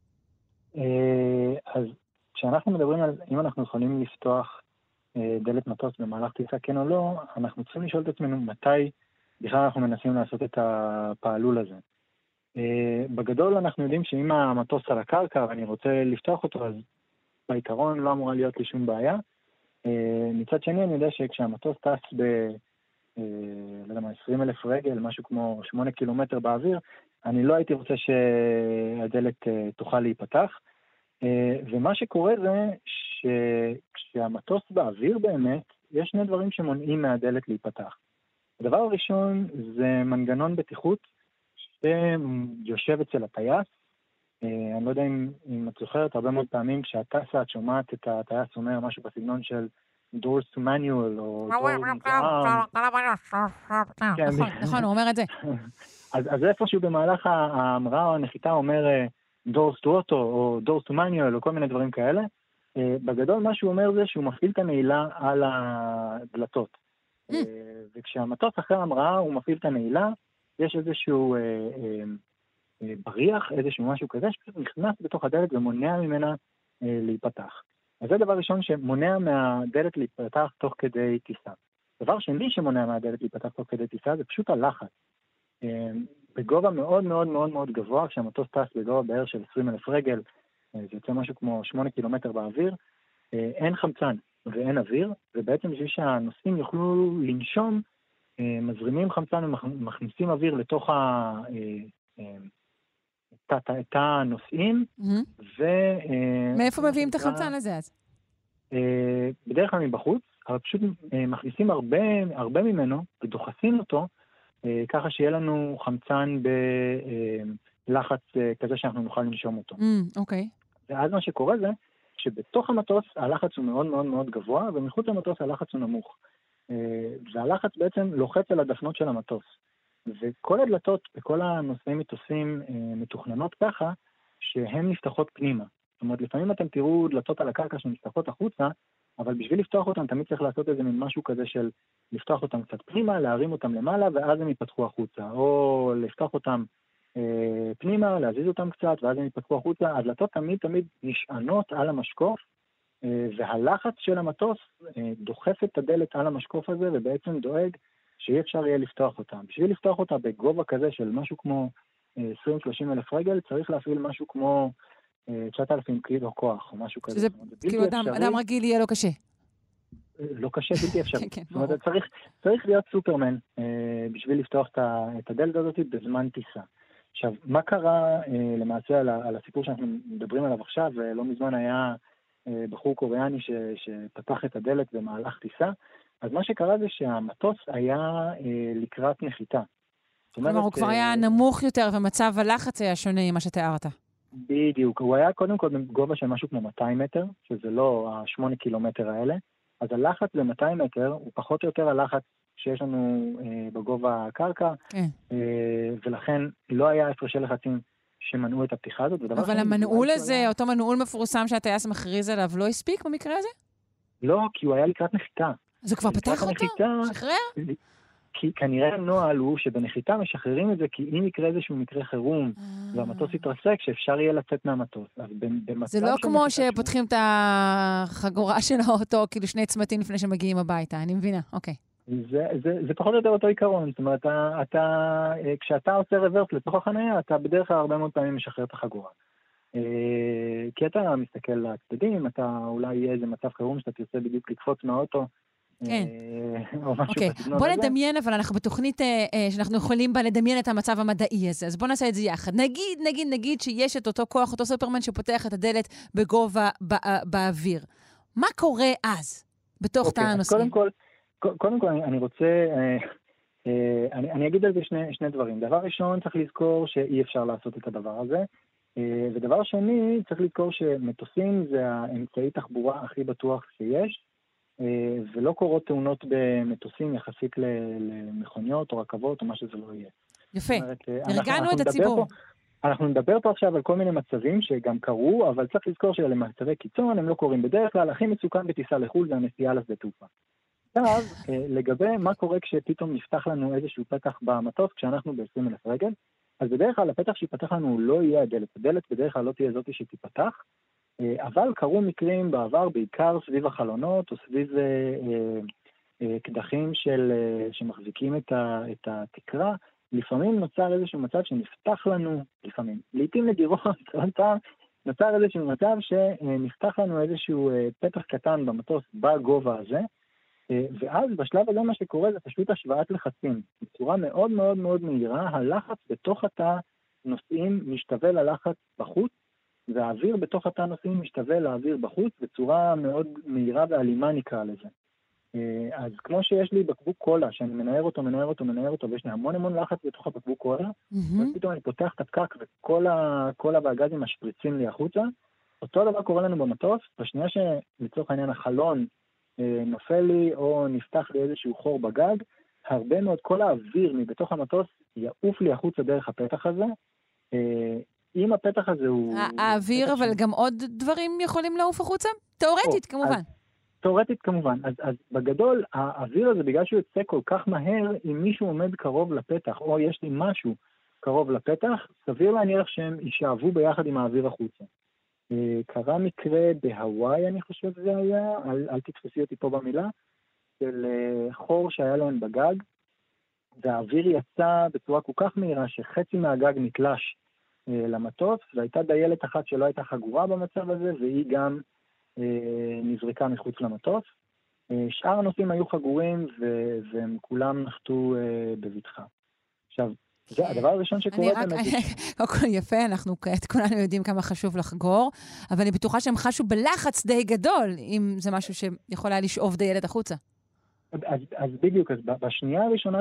אז כשאנחנו מדברים על אם אנחנו יכולים לפתוח דלת מטוס במהלך טיסה כן או לא, אנחנו צריכים לשאול את עצמנו מתי בכלל אנחנו מנסים לעשות את הפעלול הזה. בגדול אנחנו יודעים שאם המטוס על הקרקע ואני רוצה לפתוח אותו, אז בעיקרון לא אמורה להיות לי שום בעיה. מצד שני אני יודע שכשהמטוס טס ב... לא יודע מה, עשרים אלף רגל, משהו כמו שמונה קילומטר באוויר, אני לא הייתי רוצה שהדלת תוכל להיפתח. ומה שקורה זה שכשהמטוס באוויר באמת, יש שני דברים שמונעים מהדלת להיפתח. הדבר הראשון זה מנגנון בטיחות שיושב אצל הטייס. אני לא יודע אם, אם את זוכרת, הרבה מאוד פעמים כשהטסה את שומעת את הטייס אומר משהו בסגנון של doors to manual או doors to arm.
נכון, הוא אומר את זה.
אז איפשהו במהלך ההמראה או הנחיתה אומר doors to auto או doors to manual או כל מיני דברים כאלה. בגדול מה שהוא אומר זה שהוא מפעיל את הנעילה על הדלתות. וכשהמטוס אחרי ההמראה הוא מפעיל את הנעילה, יש איזשהו בריח, איזשהו משהו כזה שפשוט נכנס בתוך הדלת ומונע ממנה להיפתח. אז זה דבר ראשון שמונע מהדלת להיפתח תוך כדי טיסה. דבר שני שמונע מהדלת להיפתח תוך כדי טיסה זה פשוט הלחץ. בגובה מאוד מאוד מאוד מאוד גבוה, כשהמטוס טס בגובה בערך של עשרים אלף רגל, זה יוצא משהו כמו שמונה קילומטר באוויר, אין חמצן ואין אוויר, ובעצם בשביל שהנוסעים יוכלו לנשום, מזרימים חמצן ומכניסים אוויר לתוך את הנוסעים.
מאיפה מביאים את החמצן הזה אז?
בדרך כלל מבחוץ, אבל פשוט מכניסים הרבה ממנו ודוחסים אותו, ככה שיהיה לנו חמצן בלחץ כזה שאנחנו נוכל לנשום אותו.
אוקיי.
ואז מה שקורה זה, שבתוך המטוס הלחץ הוא מאוד מאוד מאוד גבוה, ומחוץ למטוס הלחץ הוא נמוך. והלחץ בעצם לוחץ על הדפנות של המטוס. וכל הדלתות וכל הנושאים מטוסים מתוכננות ככה, שהן נפתחות פנימה. זאת אומרת, לפעמים אתם תראו דלתות על הקרקע שנפתחות החוצה, אבל בשביל לפתוח אותם תמיד צריך לעשות איזה מין משהו כזה של לפתוח אותם קצת פנימה, להרים אותם למעלה, ואז הם יפתחו החוצה. או לפתוח אותם אה, פנימה, להזיז אותם קצת, ואז הם יפתחו החוצה. הדלתות תמיד תמיד נשענות על המשקוף, אה, והלחץ של המטוס אה, דוחף את הדלת על המשקוף הזה, ובעצם דואג שאי אפשר יהיה לפתוח אותה. בשביל לפתוח אותה בגובה כזה של משהו כמו עשרים שלושים אלף רגל, צריך להפעיל משהו כמו תשעת אלפים קילו כוח, או משהו כזה.
שזה כאילו אדם, אדם רגיל יהיה לו קשה.
לא קשה, בלתי אפשרי.
כן,
זאת אומרת, צריך, צריך להיות סופרמן אה, בשביל לפתוח את הדלת הזאת בזמן טיסה. עכשיו, מה קרה אה, למעשה על, על הסיפור שאנחנו מדברים עליו עכשיו, ולא מזמן היה אה, בחור קוריאני ש, שפתח את הדלת במהלך טיסה, אז מה שקרה זה שהמטוס היה אה, לקראת נחיתה.
כלומר, הוא כבר היה נמוך יותר, ומצב הלחץ היה שונה ממה שתיארת.
בדיוק, הוא היה קודם כל בגובה של משהו כמו מאתיים מטר, שזה לא השמונה קילומטר האלה, אז הלחץ ב-מאתיים מטר הוא פחות או יותר הלחץ שיש לנו אה, בגובה הקרקע, כן. אה, ולכן לא היה הפרשי לחצים שמנעו את הפתיחה הזאת.
אבל המנעול הזה, היה... אותו מנעול מפורסם שהטייס מכריז עליו, לא הספיק במקרה הזה?
לא, כי הוא היה לקראת נחיתה.
אז הוא כבר פתח אותו?
נחיתה,
שחרר?
כי כנראה הנוהל הוא שבנחיתה משחררים את זה, כי אם יקרה איזשהו מקרה חירום, והמטוס יתרסק, שאפשר יהיה לצאת מהמטוס.
זה לא כמו שפותחים את החגורה של האוטו, כאילו שני צמתים לפני שמגיעים הביתה, אני מבינה, אוקיי.
זה, זה, זה פחות או יותר אותו עיקרון, זאת אומרת, אתה, אתה, כשאתה עושה רוורס לתוך החניה, אתה בדרך כלל הרבה מאוד פעמים משחרר את החגורה. כי אתה מסתכל לצדדים, אתה אולי יהיה איזה מצב חירום שאתה תרצה בדיוק לקפוץ מהאוטו,
כן. אוקיי, בוא נדמיין, אבל אנחנו בתוכנית שאנחנו יכולים בה לדמיין את המצב המדעי הזה, אז בוא נעשה את זה יחד. נגיד, נגיד, נגיד שיש את אותו כוח, אותו סופרמן שפותח את הדלת בגובה באוויר. מה קורה אז, בתוך תא הנושאים?
קודם כל, קודם כל אני רוצה, אני אגיד על זה שני דברים. דבר ראשון, צריך לזכור שאי אפשר לעשות את הדבר הזה, ודבר שני, צריך לזכור שמטוסים זה האמצעי תחבורה הכי בטוח שיש, ולא קורות תאונות במטוסים יחסית למכוניות או רכבות או מה שזה לא יהיה.
יפה,
אומרת,
הרגענו את הציבור.
פה, אנחנו נדבר פה עכשיו על כל מיני מצבים שגם קרו, אבל צריך לזכור שלמצבי קיצון הם לא קורים בדרך כלל, הכי מסוכן בטיסה לחו"ל זה הנסיעה לשדה תעופה. עכשיו, לגבי מה קורה כשפתאום נפתח לנו איזשהו פתח במטוס, כשאנחנו ב-עשרים אלף רגל, אז בדרך כלל הפתח שיפתח לנו לא יהיה הדלת. הדלת בדרך כלל לא תהיה זאת שתיפתח, אבל קרו מקרים בעבר, בעיקר סביב החלונות, או סביב אה, אה, קדחים של, אה, שמחזיקים את, ה, את התקרה, לפעמים נוצר איזשהו מצב שנפתח לנו, לפעמים, לעתים נדירות, נוצר איזשהו מצב שנפתח לנו איזשהו פתח קטן במטוס בגובה הזה, ואז בשלב הזה מה שקורה זה פשוט השוואת לחצים. בצורה מאוד מאוד מאוד מהירה, הלחץ בתוך התא נוסעים משתווה ללחץ בחוץ, והאוויר בתוך התא נוסעים משתווה לאוויר בחוץ, בצורה מאוד מהירה ואלימה נקרא לזה. אז כמו שיש לי בקבוק קולה, שאני מנער אותו, מנער אותו, מנער אותו, ויש לי המון המון לחץ בתוך הבקבוק קולה, ופתאום אני פותח את הפקק וכל הקולה והגזים משפריצים לי החוצה. אותו דבר קורה לנו במטוס, בשנייה שלצורך העניין החלון נופל לי או נפתח לי איזשהו חור בגג, הרבה מאוד כל האוויר מבתוך המטוס יעוף לי החוצה דרך הפתח הזה. אם הפתח הזה הוא...
האוויר, אבל גם עוד דברים יכולים לעוף החוצה? תיאורטית, כמובן.
תיאורטית כמובן, אז, אז בגדול האוויר הזה בגלל שהוא יוצא כל כך מהר, אם מישהו עומד קרוב לפתח או יש לי משהו קרוב לפתח, סביר להניח שהם יישאבו ביחד עם האוויר החוצה. קרה מקרה בהוואי אני חושב זה היה, אל, אל תתפסי אותי פה במילה, של חור שהיה להם בגג, והאוויר יצא בצורה כל כך מהירה שחצי מהגג נתלש למטוס, והייתה דיילת אחת שלא הייתה חגורה במצב הזה, והיא גם נזרקה מחוץ למטוס. שאר הנוסעים היו חגורים והם כולם נחתו בבטחה. עכשיו, זה הדבר הראשון שקורה באמת.
הכל יפה, אנחנו כעת כולנו יודעים כמה חשוב לחגור, אבל אני בטוחה שהם חשו בלחץ די גדול, אם זה משהו שיכול היה לשאוב דיילת החוצה.
אז, אז בדיוק, אז בשנייה הראשונה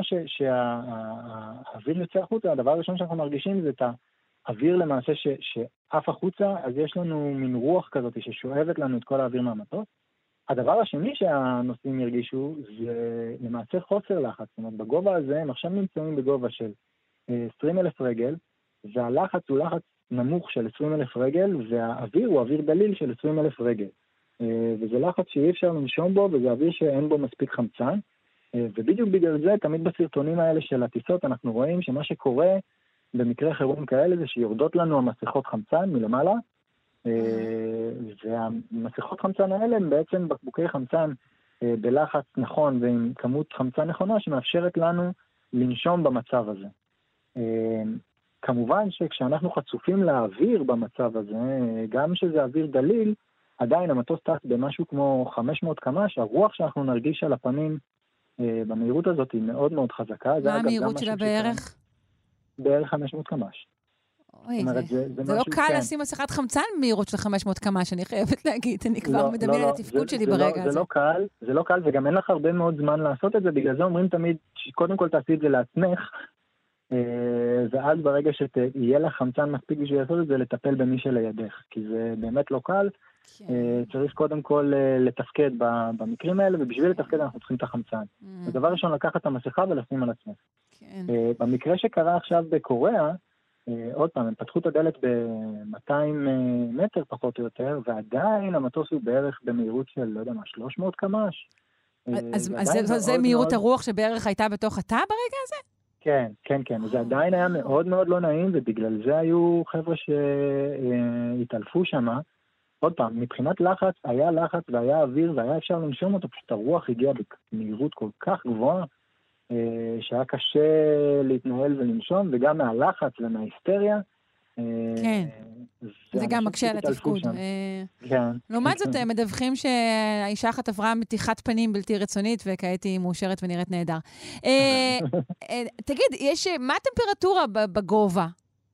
שהאוויר יוצא החוצה, הדבר הראשון שאנחנו מרגישים זה את האוויר למעשה שעף החוצה, אז יש לנו מין רוח כזאת ששואבת לנו את כל האוויר מהמטוס. הדבר השני שהנוסעים ירגישו זה למעשה חוסר לחץ. זאת אומרת, בגובה הזה הם עכשיו נמצאים בגובה של עשרים אלף רגל, והלחץ הוא לחץ נמוך של עשרים אלף רגל, והאוויר הוא אוויר דליל של עשרים אלף רגל. וזה לחץ שאי אפשר לנשום בו, וזה אוויר שאין בו מספיק חמצן. ובדיוק בגלל זה, תמיד בסרטונים האלה של הטיסות, אנחנו רואים שמה שקורה במקרה חירום כאלה זה שיורדות לנו המסכות חמצן מלמעלה, והמסכות חמצן האלה הם בעצם בקבוקי חמצן בלחץ נכון ועם כמות חמצן נכונה שמאפשרת לנו לנשום במצב הזה. כמובן שכשאנחנו חשופים לאוויר במצב הזה, גם שזה אוויר דליל, עדיין המטוס טס במשהו כמו חמש מאות קמ"ש, הרוח שאנחנו נרגיש על הפנים במהירות הזאת היא מאוד מאוד חזקה.
מה המהירות שלה בערך?
בערך חמש מאות קמ"ש.
אוי, זה, זה, זה, זה לא קל כן. לשים מסכת חמצן מהירות של חמש מאות קמ"ש, אני חייבת להגיד, אני כבר לא, מדמיין לא, את התפקוד שלי
זה
ברגע
לא,
הזה.
זה לא קל, זה לא קל, וגם אין לך הרבה מאוד זמן לעשות את זה, בגלל זה אומרים תמיד, קודם כל תעשי את זה לעצמך, ואז ברגע שיהיה לך חמצן מספיק בשביל לעשות את זה, לטפל במי שלידך, כי זה באמת לא קל, כן. צריך קודם כל לתפקד במקרים האלה, ובשביל לתפקד אנחנו צריכים את החמצן. Mm. הדבר ראשון, לקחת את המסכה ולשים על עצמך. כן. במקרה שקרה עכשיו בקוריאה, עוד פעם, הם פתחו את הדלת ב-מאתיים מטר פחות או יותר, ועדיין המטוס הוא בערך במהירות של, לא יודע מה, שלוש מאות קמ"ש.
אז זה מהירות הרוח שבערך הייתה בתוך התא ברגע הזה?
כן, כן, כן. זה עדיין היה מאוד מאוד לא נעים, ובגלל זה היו חבר'ה שהתעלפו שם. עוד פעם, מבחינת לחץ, היה לחץ והיה אוויר, והיה אפשר לנשום אותו, פשוט הרוח הגיעה במהירות כל כך גבוהה, שהיה קשה להתנהל ולנשום, וגם מהלחץ ומההיסטריה.
כן, זה גם מקשה על התפקוד. לעומת זאת, מדווחים שהאישה אחת עברה מתיחת פנים בלתי רצונית, וכעת היא מאושרת ונראית נהדר. תגיד, מה הטמפרטורה בגובה?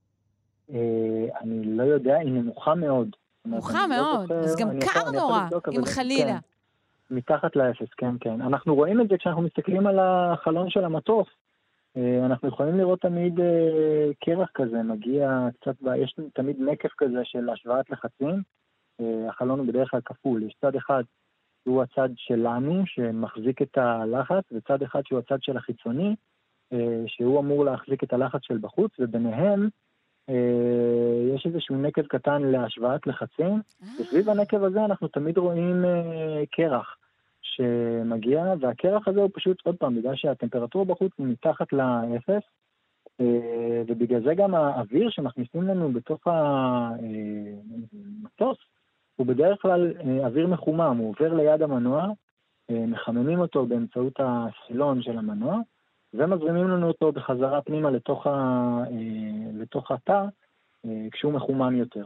אני לא יודע, היא נמוכה מאוד.
נמוכה מאוד, אז גם קר נורא, אם חלילה.
מתחת לאפס, כן, כן. אנחנו רואים את זה כשאנחנו מסתכלים על החלון של המטוס. אנחנו יכולים לראות תמיד קרח כזה, מגיע קצת, יש תמיד נקף כזה של השוואת לחצים. החלון הוא בדרך כלל כפול. יש צד אחד שהוא הצד שלנו, שמחזיק את הלחץ, וצד אחד שהוא הצד של החיצוני, שהוא אמור להחזיק את הלחץ של בחוץ, וביניהם יש איזשהו נקב קטן להשוואת לחצים, וסביב הנקב הזה אנחנו תמיד רואים קרח שמגיע, והקרח הזה הוא פשוט, עוד פעם, בגלל שהטמפרטורה בחוץ היא מתחת לאפס, ובגלל זה גם האוויר שמכניסים לנו בתוך המטוס, הוא בדרך כלל אוויר מחומם, הוא עובר ליד המנוע, מחממים אותו באמצעות הסילון של המנוע, ומזרימים לנו אותו בחזרה פנימה לתוך, ה, לתוך התא, כשהוא מחומם יותר.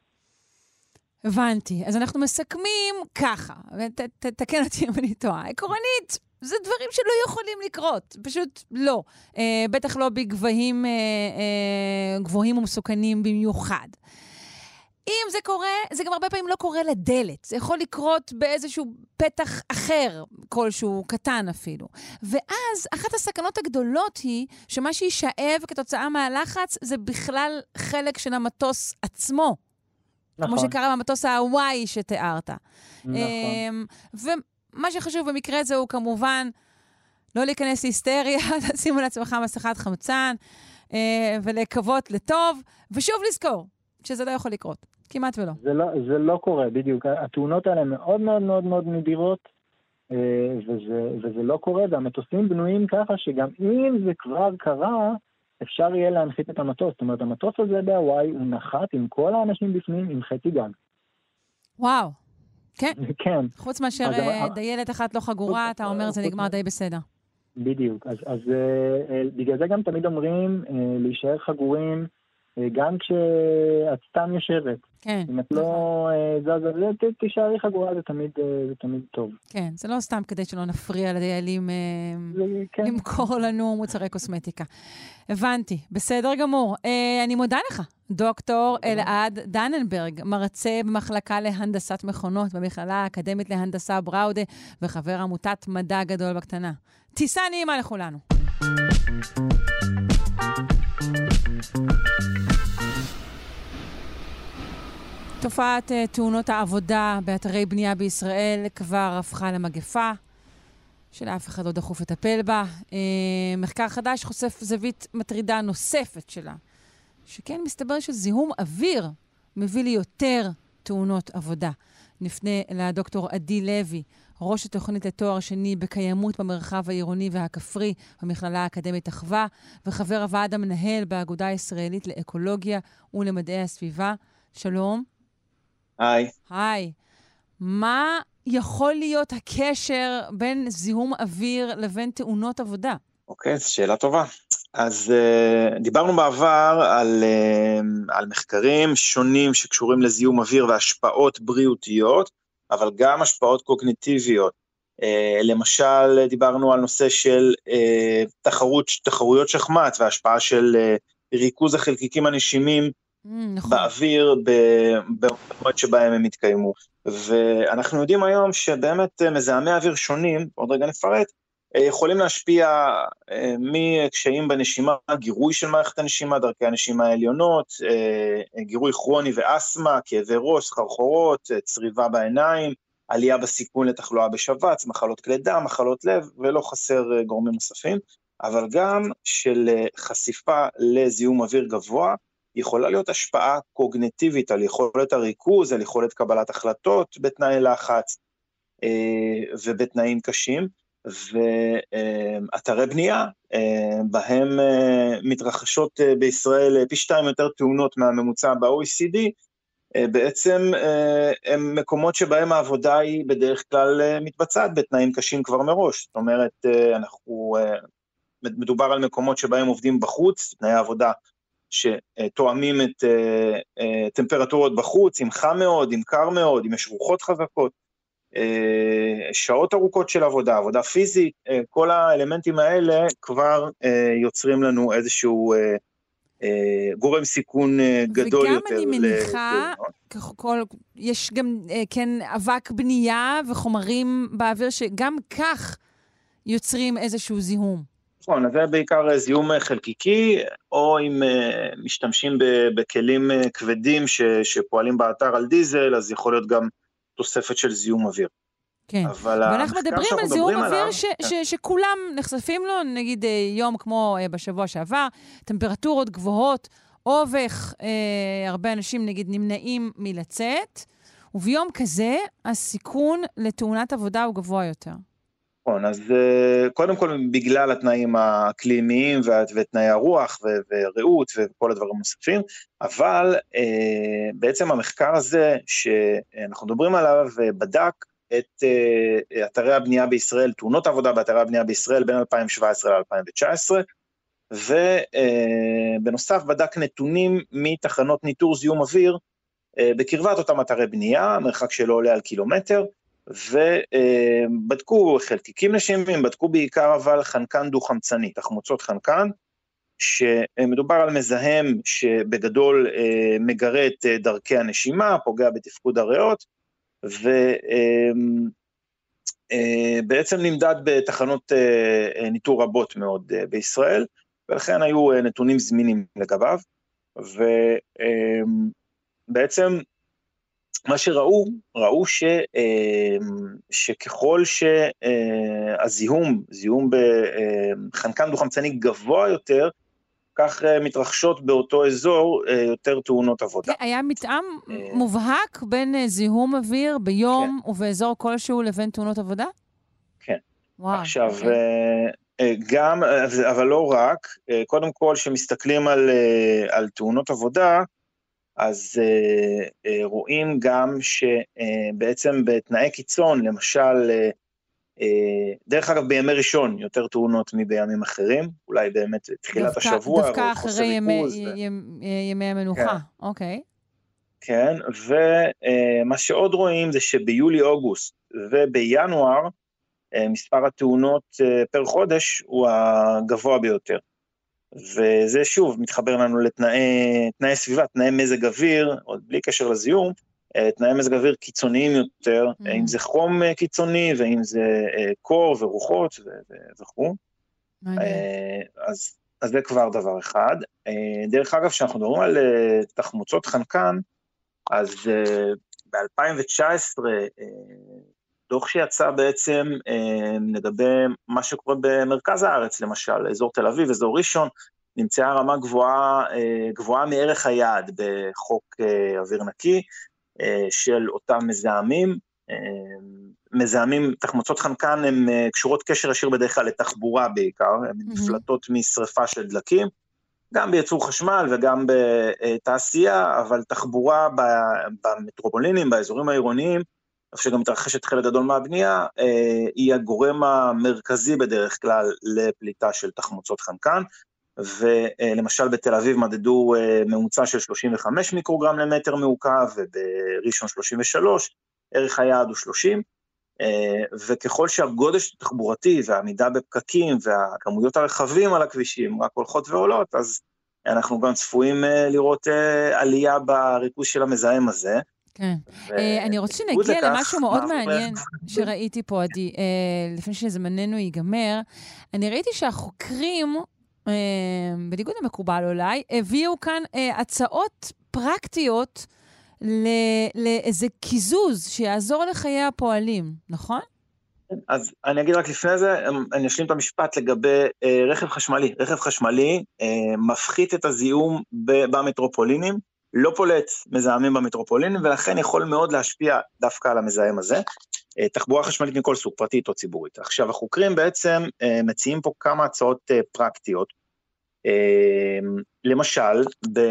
הבנתי. אז אנחנו מסכמים ככה, ותתקן אותי אם אני טועה. עקרונית, זה דברים שלא יכולים לקרות, פשוט לא. אה, בטח לא בגבהים אה, אה, גבוהים ומסוכנים במיוחד. אם זה קורה, זה גם הרבה פעמים לא קורה לדלת. זה יכול לקרות באיזשהו פתח אחר, כלשהו קטן אפילו. ואז אחת הסכנות הגדולות היא שמה שישאב כתוצאה מהלחץ זה בכלל חלק של המטוס עצמו. נכון. כמו שקרה במטוס ההוואי שתיארת. נכון. ומה שחשוב במקרה הזה הוא כמובן לא להיכנס להיסטריה, לשים על עצמך מסכת חמצן, ולקוות לטוב, ושוב לזכור שזה לא יכול לקרות. כמעט ולא.
זה לא, זה לא קורה, בדיוק. התאונות האלה מאוד מאוד מאוד מאוד נדירות, וזה, וזה לא קורה, והמטוסים בנויים ככה שגם אם זה כבר קרה, אפשר יהיה להנחית את המטוס. זאת אומרת, המטוס הזה בהוואי הוא נחת עם כל האנשים בפנים עם חצי גג.
וואו. כן.
כן.
חוץ מאשר דיילת אחת לא חגורה, אתה אומר זה נגמר די בסדר.
בדיוק. אז, אז בגלל זה גם תמיד אומרים להישאר חגורים, גם כשאת סתם יושבת. כן. אם את לא זזה, תישארי חגורה, זה תמיד, זה תמיד טוב.
כן, זה לא סתם כדי שלא נפריע לדיילים למכור לנו מוצרי קוסמטיקה. הבנתי, בסדר גמור. אני מודה לך, דוקטור אלעד דננברג, מרצה במחלקה להנדסת מכונות במכללה האקדמית להנדסה בראודה, וחבר עמותת מדע גדול בקטנה. טיסה נעימה לכולנו. תופעת תאונות העבודה באתרי בנייה בישראל כבר הפכה למגפה, שלאף אחד לא דחוף לטפל בה. מחקר חדש חושף זווית מטרידה נוספת שלה, שכן מסתבר שזיהום אוויר מביא לי יותר תאונות עבודה. נפנה לדוקטור עדי לוי, ראש התוכנית לתואר שני בקיימות במרחב העירוני והכפרי במכללה האקדמית אחווה, וחבר הוועד המנהל באגודה הישראלית לאקולוגיה ולמדעי הסביבה. שלום.
היי.
היי. מה יכול להיות הקשר בין זיהום אוויר לבין תאונות עבודה?
אוקיי, זו שאלה טובה. אז uh, דיברנו בעבר על, uh, על מחקרים שונים שקשורים לזיהום אוויר והשפעות בריאותיות, אבל גם השפעות קוגניטיביות. Uh, למשל, דיברנו על נושא של uh, תחרות, תחרויות שחמט וההשפעה של uh, ריכוז החלקיקים הנשימים mm, נכון. באוויר במועד שבהם הם התקיימו. ואנחנו יודעים היום שבאמת מזהמי אוויר שונים, עוד רגע נפרט, יכולים להשפיע מקשיים בנשימה, גירוי של מערכת הנשימה, דרכי הנשימה העליונות, גירוי כרוני ואסמה, כאבי ראש, סחרחורות, צריבה בעיניים, עלייה בסיכון לתחלואה בשבץ, מחלות כלי דם, מחלות לב, ולא חסר גורמים נוספים, אבל גם של חשיפה לזיהום אוויר גבוה, יכולה להיות השפעה קוגניטיבית על יכולת הריכוז, על יכולת קבלת החלטות בתנאי לחץ ובתנאים קשים, ואתרי בנייה, בהם מתרחשות בישראל פי שתיים יותר תאונות מהממוצע ב-או אי סי די, בעצם הם מקומות שבהם העבודה היא בדרך כלל מתבצעת בתנאים קשים כבר מראש, זאת אומרת, אנחנו, מדובר על מקומות שבהם עובדים בחוץ, תנאי העבודה שתואמים את טמפרטורות בחוץ, אם חם מאוד, אם קר מאוד, אם יש רוחות חזקות, שעות ארוכות של עבודה, עבודה פיזית, כל האלמנטים האלה כבר יוצרים לנו איזשהו גורם סיכון גדול יותר.
וגם אני מניחה, כל, יש גם כן אבק בנייה וחומרים באוויר שגם כך יוצרים איזשהו זיהום.
נכון, אז זה בעיקר זיהום חלקיקי, או אם משתמשים בכלים כבדים שפועלים באתר על דיזל, אז יכול להיות גם תוספת של זיהום אוויר.
כן, ואנחנו מדברים על זיהום אוויר ש- ש- שכולם נחשפים לו, נגיד יום כמו בשבוע שעבר, טמפרטורות גבוהות, אובך, אה, הרבה אנשים נגיד נמנעים מלצאת, וביום כזה הסיכון לתאונת עבודה הוא גבוה יותר.
נכון, אז קודם כל בגלל התנאים האקלימיים ותנאי הרוח ורעות וכל הדברים נוספים, אבל בעצם המחקר הזה שאנחנו מדברים עליו בדק את אתרי הבנייה בישראל, תאונות עבודה באתרי הבנייה בישראל בין אלפיים שבע עשרה ל-אלפיים תשע עשרה, ובנוסף בדק נתונים מתחנות ניטור זיהום אוויר בקרבת אותם אתרי בנייה, מרחק שלא עולה על קילומטר, ובדקו חלקיקים נשימים, בדקו בעיקר אבל חנקן דו-חמצני, תחמוצות חנקן, שמדובר על מזהם שבגדול מגרה את דרכי הנשימה, פוגע בתפקוד הריאות, ובעצם נמדד בתחנות ניטור רבות מאוד בישראל, ולכן היו נתונים זמינים לגביו, ובעצם מה שראו, ראו ש, שככל שהזיהום, זיהום בחנקן דו-חמצני גבוה יותר, כך מתרחשות באותו אזור יותר תאונות עבודה.
כן, היה מתאם מובהק בין זיהום אוויר ביום כן. ובאזור כלשהו לבין תאונות עבודה?
כן.
וואו,
עכשיו,
אוקיי.
גם, אבל לא רק, קודם כל שמסתכלים על, על תאונות עבודה, אז uh, uh, רואים גם שבעצם בתנאי קיצון, למשל, uh, uh, דרך אגב בימי ראשון יותר תאונות מבימים אחרים, אולי באמת תחילת
דווקא,
השבוע,
דווקא אחרי ימי,
ריכוז,
ו... ימי המנוחה,
כן.
אוקיי.
כן, ומה uh, שעוד רואים זה שביולי-אוגוסט ובינואר, uh, מספר התאונות uh, פר חודש הוא הגבוה ביותר. וזה שוב מתחבר לנו לתנאי תנאי סביבה, תנאי מזג אוויר, עוד בלי קשר לזיהום, תנאי מזג אוויר קיצוניים יותר, mm. אם זה חום קיצוני, ואם זה קור ורוחות וכו'. אז, אז זה כבר דבר אחד. דרך אגב, שאנחנו מדברים על תחמוצות חנקן, אז ב-אלפיים תשע עשרה, דוח שיצא בעצם לגבי מה שקורה במרכז הארץ, למשל, אזור תל אביב, אזור ראשון, נמצאה רמה גבוהה, גבוהה מערך היעד בחוק אוויר נקי, של אותם מזהמים. מזהמים, תחמוצות חנקן, הן קשורות קשר ישיר בדרך כלל לתחבורה בעיקר, הן נפלטות משריפה של דלקים, גם בייצור חשמל וגם בתעשייה, אבל תחבורה במטרופולינים, באזורים העירוניים, איפה שגם מתרחשת חלק גדול מהבנייה, היא הגורם המרכזי בדרך כלל לפליטה של תחמוצות חנקן, ולמשל בתל אביב מדדו ממוצע של שלושים וחמישה מיקרוגרם למטר מעוקב, ובראשון שלושים ושלוש, ערך היעד הוא שלושים, וככל שהגודל התחבורתי והעמידה בפקקים והכמויות הרכבים על הכבישים רק הולכות ועולות, אז אנחנו גם צפויים לראות עלייה בריכוז של המזהם הזה.
כן. אני רוצה שנגיע למשהו מאוד מעניין שראיתי פה, עדי, לפני שזמננו ייגמר. אני ראיתי שהחוקרים, בניגוד המקובל אולי, הביאו כאן הצעות פרקטיות לאיזה קיזוז שיעזור לחיי הפועלים, נכון?
אז אני אגיד רק לפני זה, אני אשלים את המשפט לגבי רכב חשמלי. רכב חשמלי מפחית את הזיהום במטרופולינים, לא פולט מזהמים במטרופולינים, ולכן יכול מאוד להשפיע דווקא על המזהם הזה. תחבורה חשמלית מכל סוג, פרטית או ציבורית. עכשיו, החוקרים בעצם מציעים פה כמה הצעות פרקטיות. למשל,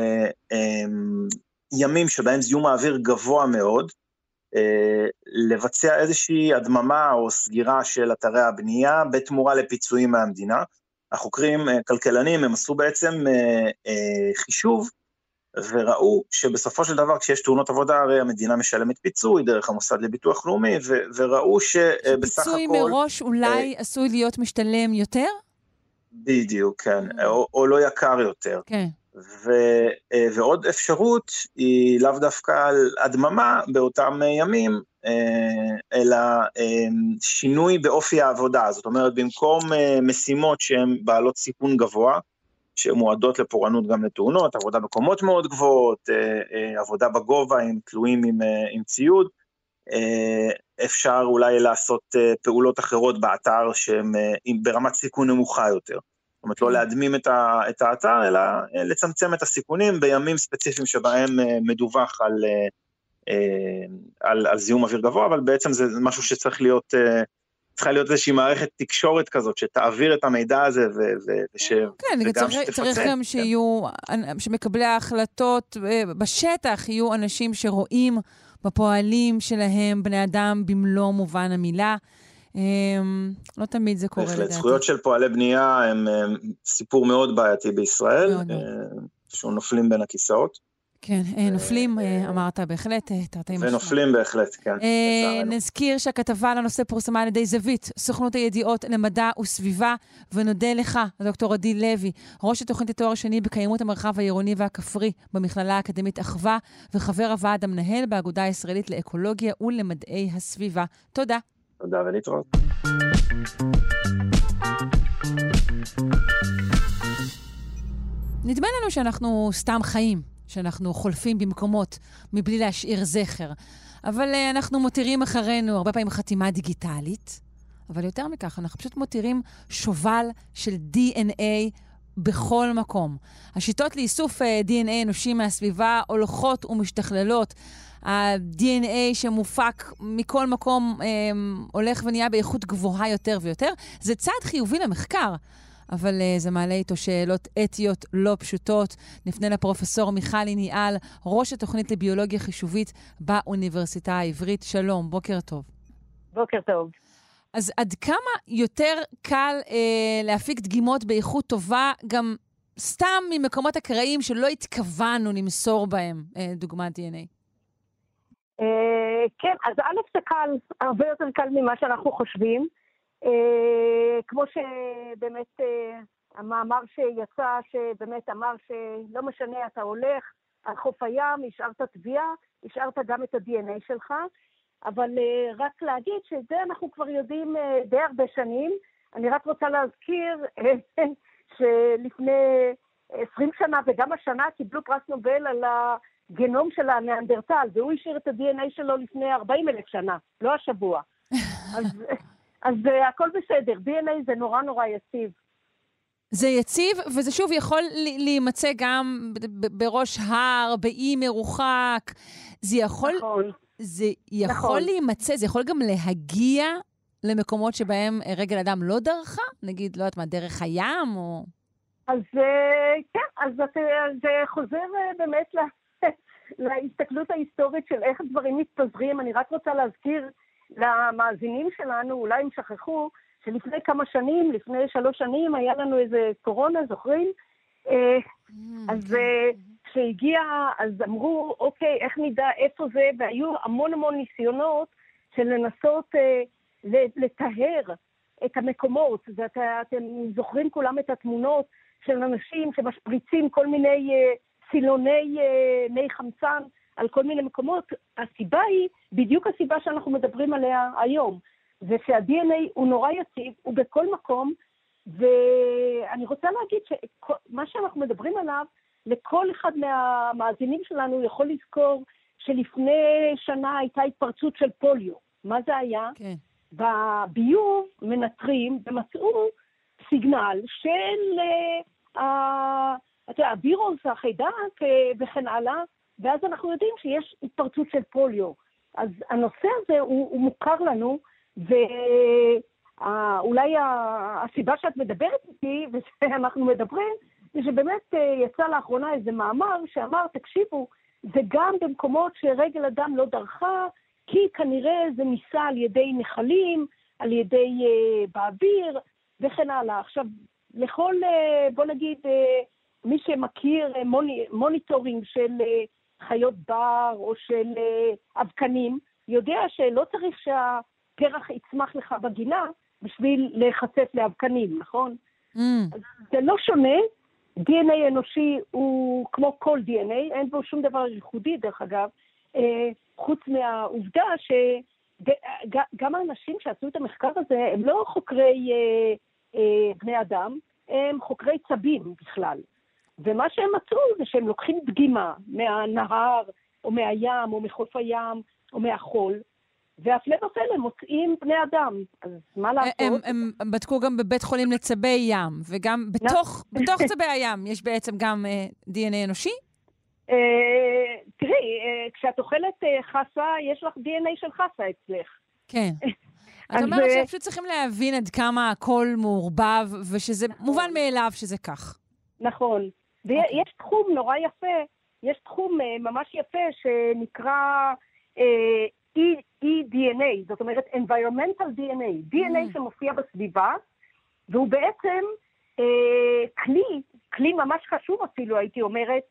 בימים שבהם זיהום האוויר גבוה מאוד, לבצע איזושהי הדממה או סגירה של אתרי הבנייה, בתמורה לפיצויים מהמדינה. החוקרים, כלכלנים, הם עשו בעצם חישוב, וראו שבסופו של דבר, כשיש תאונות עבודה, הרי המדינה משלמת פיצוי דרך המוסד לביטוח לאומי, ו- וראו שבסך הכל...
פיצוי מראש אולי אה, עשוי להיות משתלם יותר?
בדיוק, כן, mm. או, או לא יקר יותר.
כן.
ו- ועוד אפשרות היא לאו דווקא על הדממה באותם ימים, אלא שינוי באופי העבודה. זאת אומרת, במקום משימות שהן בעלות סיכון גבוה, שמועדות לפורענות גם לתאונות, עבודה בקומות מאוד גבוהות, עבודה בגובה עם תלויים עם, עם ציוד, אפשר אולי לעשות פעולות אחרות באתר שהן ברמת סיכון נמוכה יותר. זאת אומרת, לא להדמים את, ה, את האתר, אלא לצמצם את הסיכונים בימים ספציפיים שבהם מדווח על, על, על זיהום אוויר גבוה, אבל בעצם זה משהו שצריך להיות, צריכה להיות איזושהי מערכת תקשורת כזאת, שתעביר את המידע הזה, ו, ו, וש,
כן,
וגם
צריך,
שתפצה.
צריך גם שיהיו, שמקבלי ההחלטות בשטח, יהיו אנשים שרואים בפועלים שלהם בני אדם במלוא מובן המילה. לא תמיד זה קורה לדעתי.
זכויות של פועלי בנייה הם סיפור מאוד בעייתי בישראל, שהוא נופלים בין הכיסאות.
כן, נופלים, אמרת בהחלט, תרתי משמע.
ונופלים בהחלט, כן.
נזכיר שהכתבה לנושא פורסמה על ידי זווית, סוכנות הידיעות למדע וסביבה, ונודה לך, דוקטור עדי לוי, ראש התוכנית לתואר שני בקיימות המרחב העירוני והכפרי במכללה האקדמית אחווה, וחבר הוועד המנהל באגודה הישראלית לאקולוגיה ולמדעי הסביבה. תודה.
תודה ולהתראות.
נדמה לנו שאנחנו סתם חיים, שאנחנו חולפים במקומות מבלי להשאיר זכר, אבל uh, אנחנו מותירים אחרינו הרבה פעמים חתימה דיגיטלית, אבל יותר מכך, אנחנו פשוט מותירים שובל של די אן איי בכל מקום. השיטות לאיסוף uh, די אן איי אנושי מהסביבה הולכות ומשתכללות. ה-די אן איי שמופק מכל מקום um, הולך ונהיה באיכות גבוהה יותר ויותר. זה צעד חיובי למחקר, אבל uh, זה מעלה איתו שאלות אתיות לא פשוטות. נפנה לפרופסור מיכלי ניאל, ראש התוכנית לביולוגיה חישובית באוניברסיטה העברית. שלום, בוקר טוב.
בוקר טוב.
אז עד כמה יותר קל uh, להפיק דגימות באיכות טובה, גם סתם ממקומות אקראיים שלא התכוונו למסור בהם uh, דוגמת די אן איי?
Uh, כן, אז א' זה קל, הרבה יותר קל ממה שאנחנו חושבים. Uh, כמו שבאמת uh, המאמר שיצא, שבאמת אמר שלא משנה, אתה הולך על חוף הים, השארת טביעה, השארת גם את ה-די אן איי שלך, אבל uh, רק להגיד שזה אנחנו כבר יודעים uh, די הרבה שנים. אני רק רוצה להזכיר uh, שלפני עשרים שנה וגם השנה קיבלו פרס נובל על הגנום של הנאנדרטל, והוא השאיר את ה-די אן איי שלו לפני ארבעים אלף שנה, לא השבוע. אז... אז uh, הכל בסדר, די אן איי זה נורא נורא יציב.
זה יציב, וזה שוב יכול להימצא גם בראש הר, באי מרוחק. זה יכול,
נכון.
זה יכול
נכון.
להימצא, זה יכול גם להגיע למקומות שבהם רגל אדם לא דרכה? נגיד, לא יודעת מה, דרך הים או...
אז uh, כן, אז זה חוזר uh, באמת לה, להסתכלות ההיסטורית של איך הדברים מתפזרים. אני רק רוצה להזכיר למאזינים שלנו, אולי הם שכחו, שלפני כמה שנים, לפני שלוש שנים, היה לנו איזה קורונה, זוכרים? אז כשהגיע, אז אמרו, אוקיי, איך נדע איפה זה, והיו המון המון ניסיונות של לנסות לטהר את המקומות, ואתם זוכרים כולם את התמונות של אנשים שמשפריצים כל מיני סילוני מי חמצן, על כל מיני מקומות. הסיבה היא בדיוק הסיבה שאנחנו מדברים עליה היום, זה שה-די אן איי הוא נורא יציב, הוא בכל מקום, ואני רוצה להגיד שמה שאנחנו מדברים עליו, לכל אחד מהמאזינים שלנו יכול לזכור שלפני שנה הייתה התפרצות של פוליו. מה זה היה? כן. בביוב מנטרים ומצאו סיגנל של uh, הווירוס, החיידק וכן הלאה, ואז אנחנו יודעים שיש התפרצות של פוליו. אז הנושא הזה הוא, הוא מוכר לנו, ואולי הסיבה שאת מדברת איתי, ושאנחנו מדברים, זה שבאמת יצא לאחרונה איזה מאמר שאמר, תקשיבו, זה גם במקומות שרגל אדם לא דרכה, כי כנראה זה ניסה על ידי נחלים, על ידי uh, באוויר, וכן הלאה. עכשיו, לכל, uh, בוא נגיד, uh, מי שמכיר uh, מוני, מוניטורינג של uh, חיות בר או של uh, אבקנים, יודע שלא צריך שהפרח יצמח לך בגינה בשביל להיחשף לאבקנים, נכון? Mm. זה לא שונה. די אן איי אנושי הוא כמו כל די אן איי, אין בו שום דבר ייחודי דרך אגב, אה, חוץ מהעובדה שגם האנשים שעשו את המחקר הזה הם לא חוקרי אה, אה, בני אדם, הם חוקרי צבים בכלל. ומה שהם מצאו זה שהם לוקחים דגימה מהנהר או מהים או מחוף הים או מהחול, והפלא ופלא מוצאים בני אדם. אז מה לעשות?
הם, הם, הם בדקו גם בבית חולים לצבי ים, וגם בתוך, בתוך צבי הים יש בעצם גם די אן איי אנושי?
תראי, כשאת אוכלת חסה, יש לך די אן איי של חסה אצלך.
כן. את אומרת שפשוט צריכים להבין עד כמה הכל מעורבב, ושזה מובן מאליו שזה כך.
נכון. ויש תחום נורא יפה, יש תחום ממש יפה שנקרא E D N A, זאת אומרת environmental די אן איי, די אן איי שמופיע בסביבה, והוא בעצם כלי, כלי ממש חשוב אפילו, הייתי אומרת,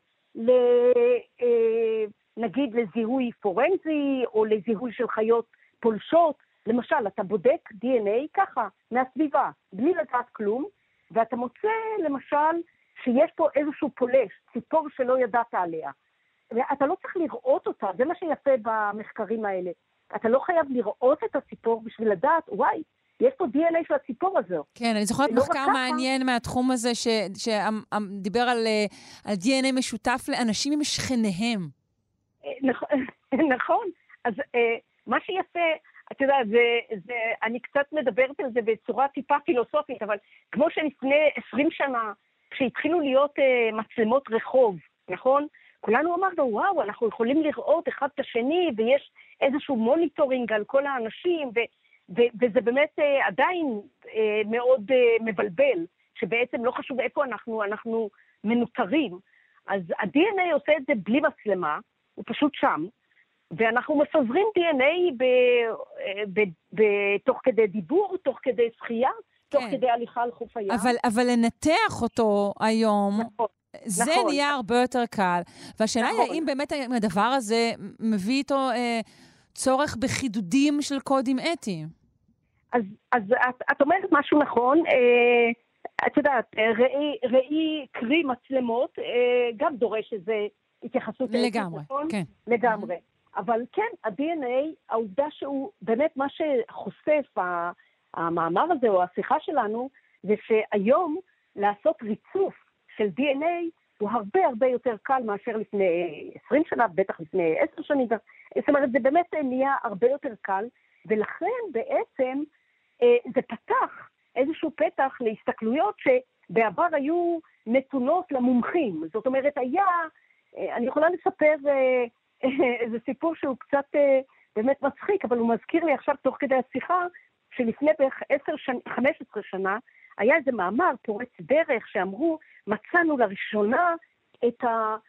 נגיד לזיהוי פורנזי, או לזיהוי של חיות פולשות. למשל, אתה בודק די אן איי ככה, מהסביבה, בלי לדעת כלום, ואתה מוצא, למשל, שיש פה איזשהו פולש, ציפור שלא ידעת עליה. ואתה לא צריך לראות אותה, זה מה שיפה במחקרים האלה. אתה לא חייב לראות את הציפור בשביל לדעת, וואי, יש פה די אן איי של הציפור הזו.
כן, אני זוכרת מחקר מעניין מהתחום הזה, שדיבר על די אן איי משותף לאנשים עם שכניהם.
נכון, אז מה שיפה, אתה יודע, זה, זה, אני קצת מדברת על זה בצורה טיפה פילוסופית, אבל כמו שלפני עשרים שנה, כשהתחילו להיות uh, מצלמות רחוב, נכון? כולנו אמרנו, וואו, אנחנו יכולים לראות אחד את השני, ויש איזשהו מוניטורינג על כל האנשים, ו, ו, וזה באמת uh, עדיין uh, מאוד uh, מבלבל, שבעצם לא חשוב איפה אנחנו, אנחנו מנותרים. אז ה-די אן איי עושה את זה בלי מצלמה, הוא פשוט שם, ואנחנו מפזרים די אן איי ב, ב, ב, תוך כדי דיבור, תוך כדי שחייה, כן. תוך כדי הליכה על חוף הים.
אבל, אבל לנתח אותו היום, נכון, זה נכון. נהיה הרבה יותר קל. והשאלה נכון. היא, האם באמת הדבר הזה מביא איתו אה, צורך בחידודים של קודים אתיים?
אז, אז את, את אומרת משהו נכון. אה, את יודעת, ראי, ראי קרי מצלמות, אה, גם דורש איזה התייחסות.
לגמרי,
נכון?
כן.
לגמרי. אבל כן, ה-די אן איי, העובדה שהוא באמת מה שחושף המאמר הזה או השיחה שלנו, זה שהיום לעשות ריצוף של די אן איי הוא הרבה הרבה יותר קל מאשר לפני עשרים שנה, בטח לפני עשר שנים. זאת אומרת, זה באמת נהיה הרבה יותר קל, ולכן בעצם זה פתח איזשהו פתח להסתכלויות שבעבר היו נתונות למומחים. זאת אומרת, היה, אני יכולה לספר איזה סיפור שהוא קצת באמת מצחיק, אבל הוא מזכיר לי עכשיו תוך כדי השיחה, שלפני בערך עשר, חמש עשרה שנה, היה איזה מאמר פורץ דרך שאמרו, מצאנו לראשונה את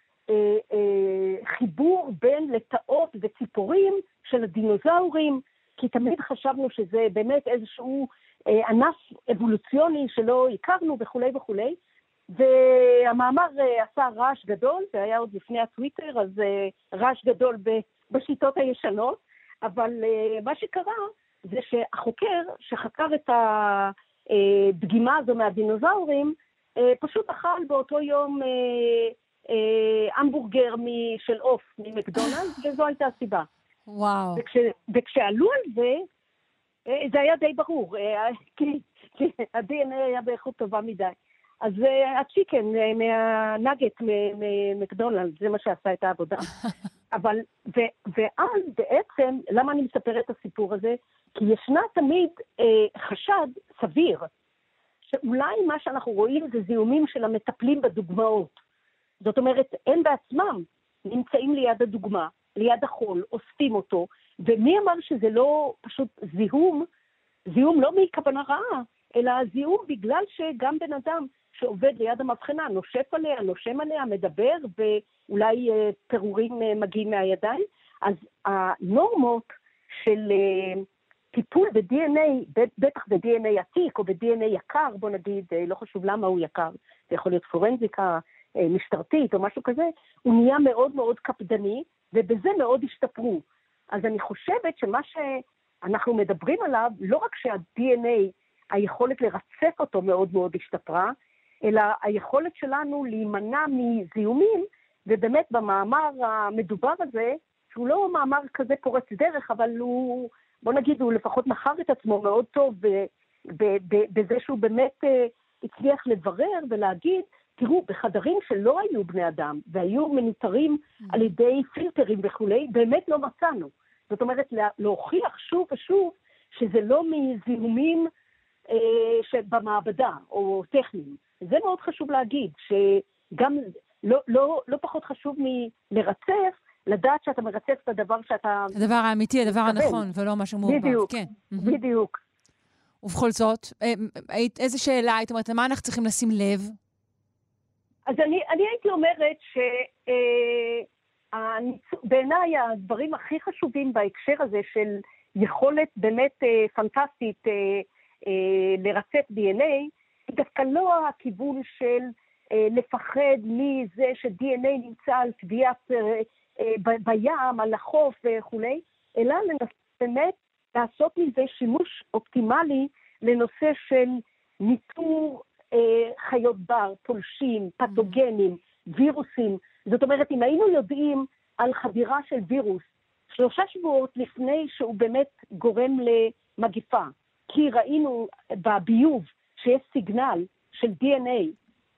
החיבור בין לטאות וציפורים של הדינוזאורים, כי תמיד חשבנו שזה באמת איזשהו ענף אבולוציוני שלא הכרנו וכו' וכו'. והמאמר עשה רעש גדול, זה היה עוד לפני הטוויטר, אז רעש גדול בשיטות הישנות, אבל מה שקרה זה שהחוקר שחקר את הדגימה הזו מהדינוזאורים, פשוט אכל באותו יום המבורגר של אוף ממקדונלדס, וזו הייתה הסיבה.
וואו.
וכש, וכשעלו על זה, זה היה די ברור, כי, כי ה-די אן איי היה באיכות טובה מדי. אז הצ'יקן מהנגט ממקדונלדס, זה מה שעשה את העבודה. אבל, ו, ואז בעצם, למה אני מספרת את הסיפור הזה? כי ישנה תמיד אה, חשד סביר, שאולי מה שאנחנו רואים זה זיהומים של המטפלים בדוגמאות. זאת אומרת, הם בעצמם נמצאים ליד הדוגמה, ליד החול, אוספים אותו, ומי אמר שזה לא פשוט זיהום, זיהום לא מכוונה רעה, אלא זיהום בגלל שגם בן אדם שעובד ליד המבחנה, נושף עליה, נושם עליה, מדבר, ואולי אה, פירורים אה, מגיעים מהידיים. אז הנורמות של אה, טיפול ב-די אן איי, בטח ב-די אן איי עתיק או ב-די אן איי יקר, בוא נגיד, אה, לא חשוב למה הוא יקר, זה יכול להיות פורנזיקה אה, משטרתית או משהו כזה, הוא נהיה מאוד מאוד קפדני, ובזה מאוד השתפרו. אז אני חושבת שמה שאנחנו מדברים עליו, לא רק שה-די אן איי, היכולת לרצף אותו מאוד מאוד השתפרה, אלא היכולת שלנו להימנע מזיהומים, ובאמת במאמר המדובר הזה, שהוא לא מאמר כזה פורץ דרך, אבל הוא, בוא נגיד, הוא לפחות מכר את עצמו מאוד טוב, בזה שהוא באמת הצליח לברר ולהגיד, תראו, בחדרים שלא היו בני אדם, והיו מנותרים על ידי פילטרים וכו', באמת לא מצאנו. זאת אומרת, להוכיח שוב ושוב שזה לא מזיהומים אה, שבמעבדה או טכניים. זה מאוד חשוב להגיד, שגם לא, לא, לא פחות חשוב מלרצף, לדעת שאתה מרצף את הדבר שאתה...
הדבר האמיתי, הדבר הנכון, ולא משהו מעורבב.
בדיוק,
כן.
בדיוק.
ובכל זאת, איזה שאלה היית אומרת, למה אנחנו צריכים לשים לב?
אז אני, אני הייתי אומרת שבעיניי הדברים הכי חשובים בהקשר הזה של יכולת באמת פנטסטית לרצף די אן איי, היא דווקא לא הכיוון של לפחד מזה ש-די אן איי נמצא על טביעת בים, על החוף וכולי, אלא לנסות באמת לעשות מזה שימוש אופטימלי לנושא של ניטור אה, חיות בר, פולשים, פתוגנים, וירוסים. זאת אומרת, אם היינו יודעים על חדירה של וירוס שלושה שבועות לפני שהוא באמת גורם למגיפה, כי ראינו בביוב שיש סיגנל של די אן איי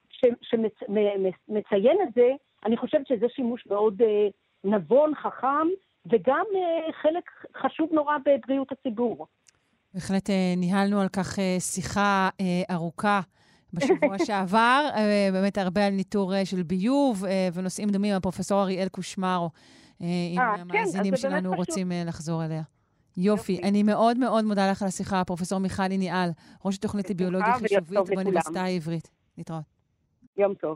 שמציין את זה, אני חושבת שזה שימוש מאוד אה, נבון, חכם, וגם אה, חלק חשוב נורא בבריאות הציבור.
בהחלט אה, ניהלנו על כך אה, שיחה אה, ארוכה בשבוע שעבר, אה, באמת הרבה על ניטור אה, של ביוב, אה, ונושאים דומים, הפרופסור אריאל קושמרו, אה, אם
אה,
המאזינים
כן,
שלנו רוצים אה, לחזור אליה. יופי.
יופי.
אני מאוד מאוד מודה לך על השיחה, פרופסור מיכלי ניאל, ראש התוכנית לביולוגיה חישובית באוניברסיטה העברית. להתראות.
יום טוב.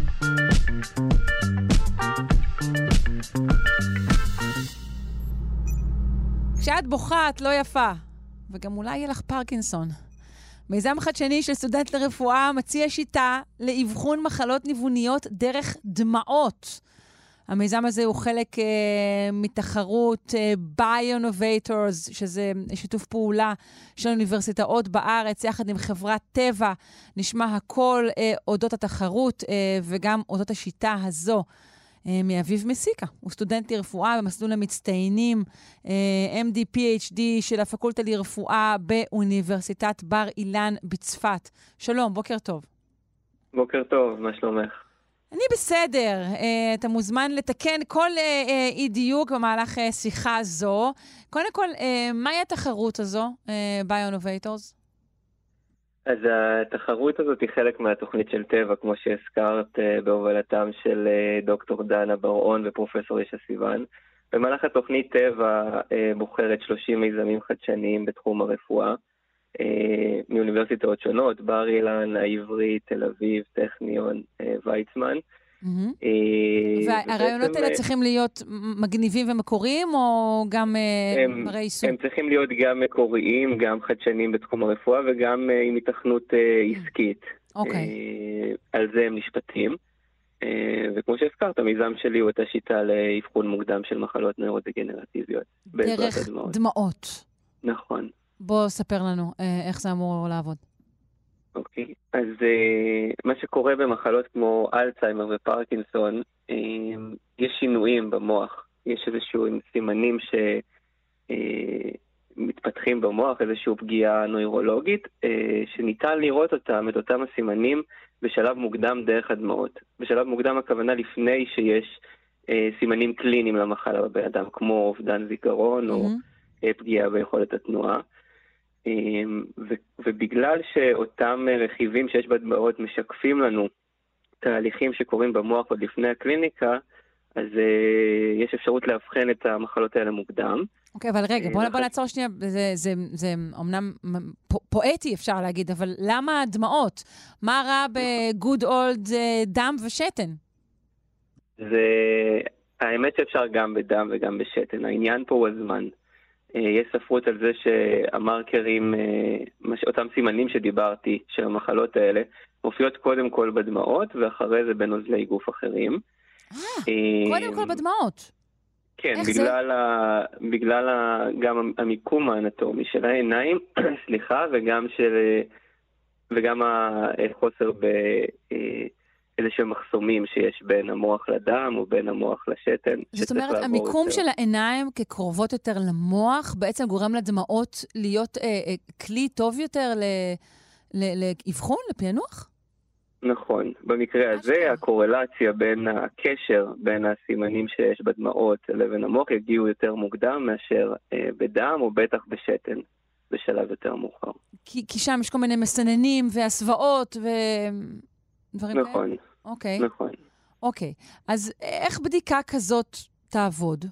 כשאת בוכה, את לא יפה. וגם אולי יהיה לך פרקינסון. מיזם חדשני של סטודנט לרפואה מציע שיטה לאבחון מחלות ניווניות דרך דמעות. המיזם הזה הוא חלק uh, מתחרות uh, Bionovators, שזה שיתוף פעולה של אוניברסיטאות בארץ, יחד עם חברת טבע. נשמע הכל uh, אודות התחרות uh, וגם אודות השיטה הזו. מאביב מסיקה, הוא סטודנט לרפואה במסלול המצטיינים, אם די פי אייץ' די של הפקולטה לרפואה באוניברסיטת בר אילן בצפת. שלום, בוקר טוב.
בוקר טוב, מה שלומך?
אני בסדר. אתה מוזמן לתקן כל אי דיוק במהלך שיחה זו. קודם כל, מהי התחרות הזו, Bionovators?
אז התחרות הזאת היא חלק מהתוכנית של טבע, כמו שהזכרת, בהובלתם של דוקטור דנה בר-און ופרופסור ישע סיוון. במהלך התוכנית טבע בוחרת שלושים מיזמים חדשניים בתחום הרפואה, מאוניברסיטאות שונות, בר אילן, העברית, תל אביב, טכניון, ויצמן.
והרעיונות האלה צריכים להיות מגניבים ומקוריים, או גם מראה יישום?
הם צריכים להיות גם מקוריים, גם חדשניים בתחום הרפואה, וגם עם התכנות עסקית. על זה הם נשפטים. וכמו שהזכרת, המיזם שלי הוא את השיטה לאבחון מוקדם של מחלות נוירודגנרטיביות.
דרך דמעות.
נכון.
בוא ספר לנו איך זה אמור לעבוד.
אוקיי, okay. אז uh, מה שקורה במחלות כמו אלצהיימר ופרקינסון, uh, יש שינויים במוח, יש איזשהו סימנים שמתפתחים uh, במוח, איזשהו פגיעה נוירולוגית, uh, שניתן לראות אותם, את אותם הסימנים, בשלב מוקדם דרך הדמעות. בשלב מוקדם הכוונה לפני שיש uh, סימנים קליניים למחלה בבן אדם, כמו אובדן זיכרון mm-hmm. או uh, פגיעה ביכולת התנועה. ובגלל שאותם רכיבים שיש בדמעות משקפים לנו תהליכים שקורים במוח עוד לפני הקליניקה, אז יש אפשרות להבחן את המחלות האלה מוקדם.
אוקיי, אבל רגע, בוא נעצור שנייה, זה אומנם פואטי אפשר להגיד, אבל למה דמעות? מה רע בגוד אולד דם ושתן?
האמת שאפשר גם בדם וגם בשתן, העניין פה הוא הזמן. יש ספרות על זה שהמרקרים, אותם סימנים שדיברתי של המחלות האלה, מופיעות קודם כל בדמעות, ואחרי זה בנוזלי גוף אחרים.
אה, קודם כל בדמעות.
כן, בגלל, ה, בגלל ה, גם המיקום האנטומי של העיניים, סליחה, וגם של, וגם החוסר ב... איזשהם מחסומים שיש בין המוח לדם או בין המוח לשתן.
זאת אומרת, המיקום של העיניים כקרובות יותר למוח בעצם גורם לדמעות להיות אה, אה, כלי טוב יותר לאבחון, לפענוח?
נכון. במקרה הזה, הקורלציה בין הקשר, בין הסימנים שיש בדמעות לבין המוח, יגיעו יותר מוקדם מאשר אה, בדם או בטח בשתן, בשלב יותר מאוחר.
כי, כי שם יש כל מיני מסננים והסוואות ודברים כאלה?
נכון.
אוקיי.
נכון.
אוקיי. אז איך בדיקה כזאת תעבוד?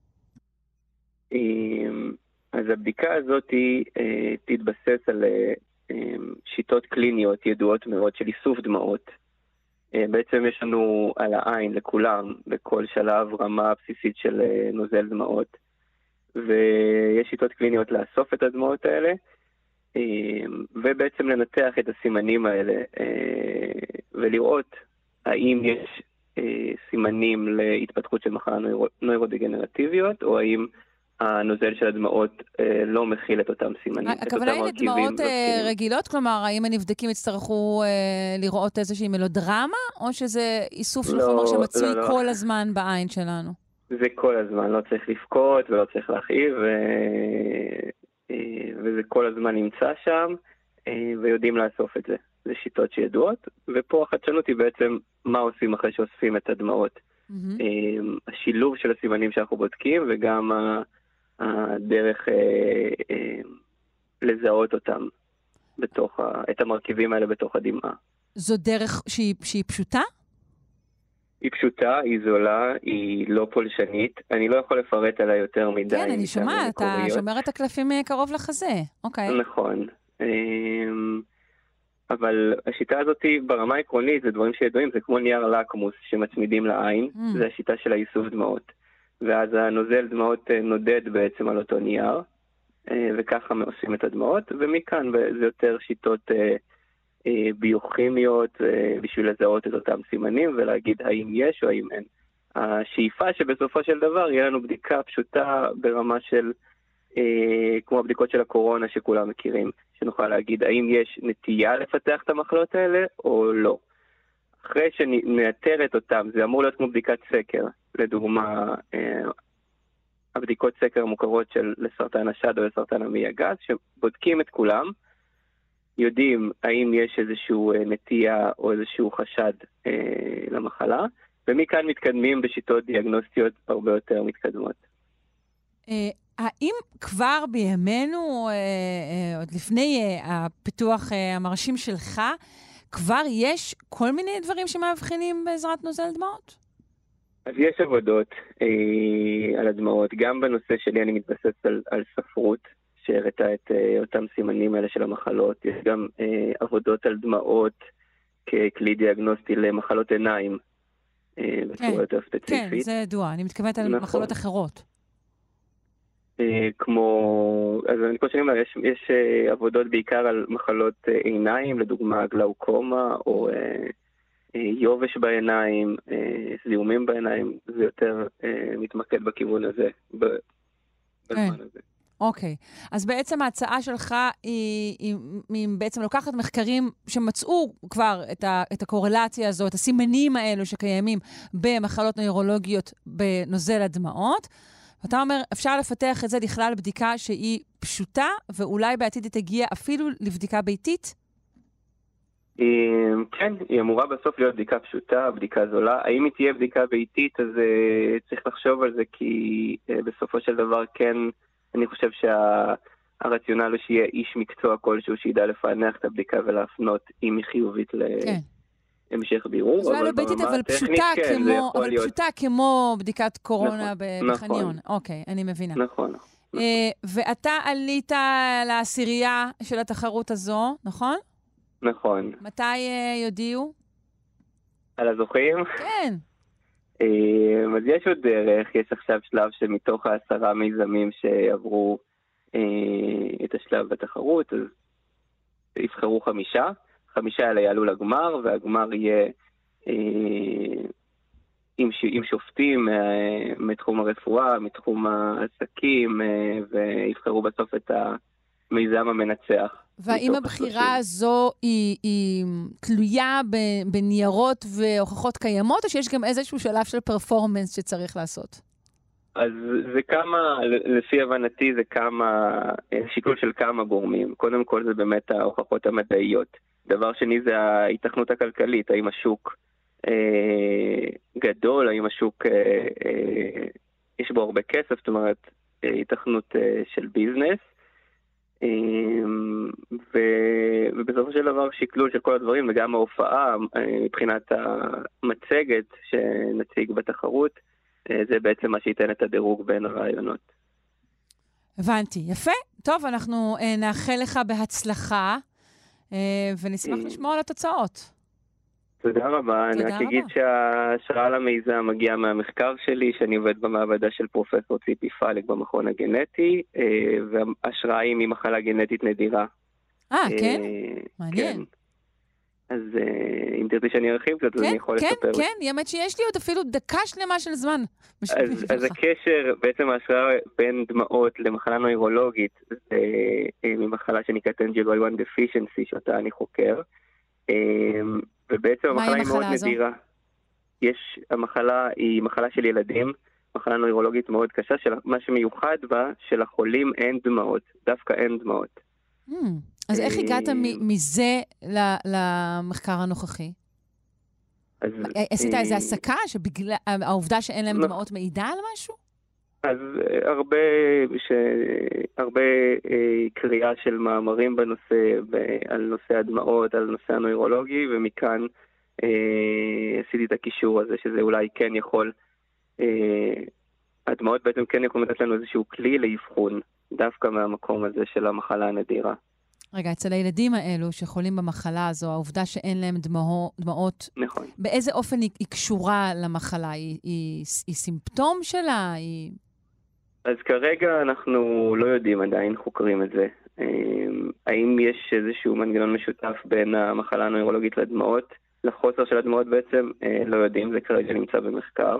אז הבדיקה הזאת היא, אה, תתבסס על אה, שיטות קליניות ידועות מאוד של איסוף דמעות. בעצם יש לנו על העין לכולם, בכל שלב רמה בסיסית של נוזל דמעות, ויש שיטות קליניות לאסוף את הדמעות האלה, ובעצם לנתח את הסימנים האלה, ולראות האם יש סימנים להתפתחות של מחלה נוירודגנרטיביות, או האם הנוזל של הדמעות אה, לא מכיל את אותם סימנים.
הכוונה היא לדמעות אה, רגילות? כלומר, האם הנבדקים יצטרכו אה, לראות איזושהי מלודרמה, או שזה איסוף של
לא,
חומר שמצוי
לא,
כל
לא.
הזמן בעין שלנו?
זה כל הזמן, לא צריך לפקות ולא צריך להכאיב, ו... אה, וזה כל הזמן נמצא שם, אה, ויודעים לאסוף את זה. זה שיטות שידועות, ופה החדשנות היא בעצם מה עושים אחרי שאוספים את הדמעות. Mm-hmm. אה, השילוב של הסימנים שאנחנו בודקים, וגם ה... הדרך אה, אה, לזהות אותם בתוך ה, את המרכיבים האלה בתוך הדמעה.
זו דרך שהיא, שהיא פשוטה?
היא פשוטה, היא זולה, היא לא פולשנית. אני לא יכול לפרט עליה יותר מדי.
כן, אני שומעת, אתה שומר את הקלפים קרוב לחזה. אוקיי.
נכון. אבל השיטה הזאת ברמה העקרונית, זה דברים שידועים, זה כמו נייר לקמוס שמצמידים לעין, mm. זה השיטה של האיסוף דמעות. ואז הנוזל דמעות נודד בעצם על אותו נייר, וככה עושים את הדמעות, ומכאן זה יותר שיטות ביוכימיות בשביל לזהות את אותם סימנים, ולהגיד האם יש או האם אין. השאיפה שבסופו של דבר יהיה לנו בדיקה פשוטה ברמה של, כמו הבדיקות של הקורונה שכולם מכירים, שנוכל להגיד האם יש נטייה לפתח את המחלות האלה או לא. אחרי שנאתר את אותם, זה אמור להיות כמו בדיקת סקר, לדוגמה, הבדיקות סקר המוכרות של לסרטן השד או לסרטן המעי הגס, שבודקים את כולם, יודעים האם יש איזשהו נטייה או איזשהו חשד אה, למחלה, ומכאן מתקדמים בשיטות דיאגנוסטיות הרבה יותר מתקדמות.
אה, האם כבר בימינו, אה, אה, עוד לפני אה, הפיתוח אה, המרשים שלך, כבר יש כל מיני דברים שמאבחנים בעזרת נוזל דמעות?
אז יש עבודות אה, על הדמעות. גם בנושא שלי אני מתבסס על, על ספרות, שהראתה את אה, אותם סימנים האלה של המחלות. יש גם אה, עבודות על דמעות ככלי דיאגנוסטי למחלות עיניים, אה, בצורה
כן,
יותר ספציפית.
כן, זה ידוע. אני מתכוונת על
נכון.
מחלות אחרות.
אה, כמו, אז אני חושב שאני אומר, יש, יש אה, עבודות בעיקר על מחלות אה, עיניים, לדוגמה גלאוקומה, או אה, אה, יובש בעיניים, אה, זיהומים בעיניים, זה יותר אה, מתמקד בכיוון הזה, בזמן
כן.
הזה.
אוקיי. אז בעצם ההצעה שלך היא, היא, היא בעצם לוקחת מחקרים שמצאו כבר את, ה, את הקורלציה הזו, את הסימנים האלו שקיימים במחלות נוירולוגיות בנוזל הדמעות, ואתה אומר, אפשר לפתח את זה לכלל בדיקה שהיא פשוטה, ואולי בעתיד היא תגיע אפילו לבדיקה ביתית?
כן, היא אמורה בסוף להיות בדיקה פשוטה, בדיקה זולה. האם היא תהיה בדיקה ביתית, אז צריך לחשוב על זה, כי בסופו של דבר כן, אני חושב שהרציונל הוא שיהיה איש מקצוע כלשהו שידע לפענח את הבדיקה ולהפנות אם היא חיובית להמשך בירור.
זה לא ביתית, אבל פשוטה כמו בדיקת קורונה בחניון. אוקיי, אני מבינה.
נכון.
ואתה עלית לעשירייה של התחרות הזו, נכון?
נכון.
מתי יודיעו? על
הזוכים?
כן.
אז יש עוד דרך, יש עכשיו שלב שמתוך העשרה מיזמים שעברו את השלב בתחרות, אז יבחרו חמישה, חמישה האלה יעלו לגמר, והגמר יהיה עם, עם שופטים מתחום הרפואה, מתחום העסקים, ויבחרו בסוף את המיזם המנצח.
והאם הבחירה הזו היא, היא תלויה בניירות והוכחות קיימות, או שיש גם איזשהו שלב של פרפורמנס שצריך לעשות?
אז זה כמה, לפי הבנתי זה כמה, שיקול של כמה גורמים. קודם כל זה באמת ההוכחות המדעיות. דבר שני זה ההיתכנות הכלכלית, האם השוק אה, גדול, האם השוק אה, אה, יש בו הרבה כסף, זאת אומרת, אה, היתכנות אה, של ביזנס, אה, ו, ובסופו של דבר שקלול של כל הדברים, וגם ההופעה אה, מבחינת המצגת שנציג בתחרות, אה, זה בעצם מה שייתן את הדירוג בין הרעיונות.
הבנתי, יפה. טוב, אנחנו אה, נאחל לך בהצלחה, אה, ונשמח לשמוע על התוצאות.
תודה רבה. אני רק אגיד שההשראה למיזם מגיעה מהמחקר שלי, שאני עובד במעבדה של פרופסור ציפי פלק במכון הגנטי, וההשראה היא ממחלה גנטית נדירה.
אה, כן? מעניין.
אז אם תרצי שאני ארחיב קצת, אז אני יכול לספר.
כן, כן, האמת שיש לי עוד אפילו דקה שלמה של זמן.
אז הקשר, בעצם ההשראה בין דמעות למחלה נוירולוגית, זה ממחלה שנקראת אן ג'י אל וואי אחת deficiency, שאותה אני חוקר. ובעצם המחלה היא מאוד נדירה. יש, המחלה היא מחלה של ילדים, מחלה נוירולוגית מאוד קשה, מה שמיוחד בה, של אין דמעות, דווקא אין דמעות.
אז איך הגעת מזה למחקר הנוכחי? עשית איזו הסקה שבגלל העובדה שאין להם דמעות מעידה על משהו?
אז הרבה, ש... הרבה אה, קריאה של מאמרים בנושא, ב... על נושא הדמעות, על נושא הנוירולוגי, ומכאן אה, עשיתי את הקישור הזה, שזה אולי כן יכול, אה, הדמעות בעצם כן יכול לתת לנו איזשהו כלי לאבחון, דווקא מהמקום הזה של המחלה הנדירה.
רגע, אצל הילדים האלו שחולים במחלה הזו, העובדה שאין להם דמעות, דמעות
נכון.
באיזה אופן היא, היא קשורה למחלה? היא, היא, היא סימפטום שלה? היא...
אז כרגע אנחנו לא יודעים עדיין, חוקרים את זה. האם יש איזשהו מנגנון משותף בין המחלה הנוירולוגית לדמעות, לחוסר של הדמעות בעצם, לא יודעים, זה כרגע נמצא במחקר.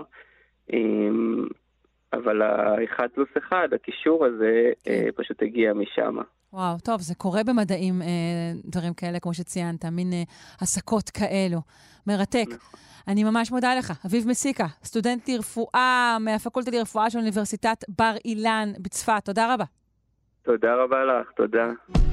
אבל האחד פלוס אחד, הקישור הזה, פשוט הגיע משם.
וואו, טוב, זה קורה במדעים, דברים כאלה, כמו שציינת, מין הסקות כאלו. מרתק. אני ממש מודה לך. אביב מסיקה, סטודנט לרפואה מהפקולטה לרפואה של אוניברסיטת בר אילן בצפת. תודה רבה.
תודה רבה לך, תודה.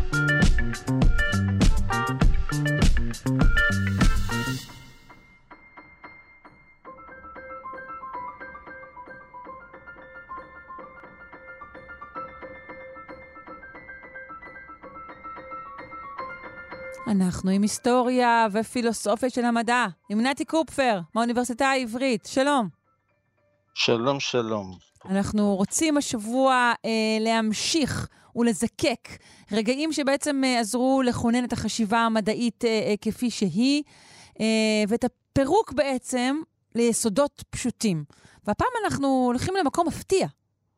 אנחנו עם היסטוריה ופילוסופיה של המדע, עם נתי קופפר, מהאוניברסיטה העברית. שלום.
שלום, שלום.
אנחנו רוצים השבוע אה, להמשיך ולזקק רגעים שבעצם אה, עזרו לכונן את החשיבה המדעית אה, אה, כפי שהיא, אה, ואת הפירוק בעצם ליסודות פשוטים. והפעם אנחנו הולכים למקום מפתיע.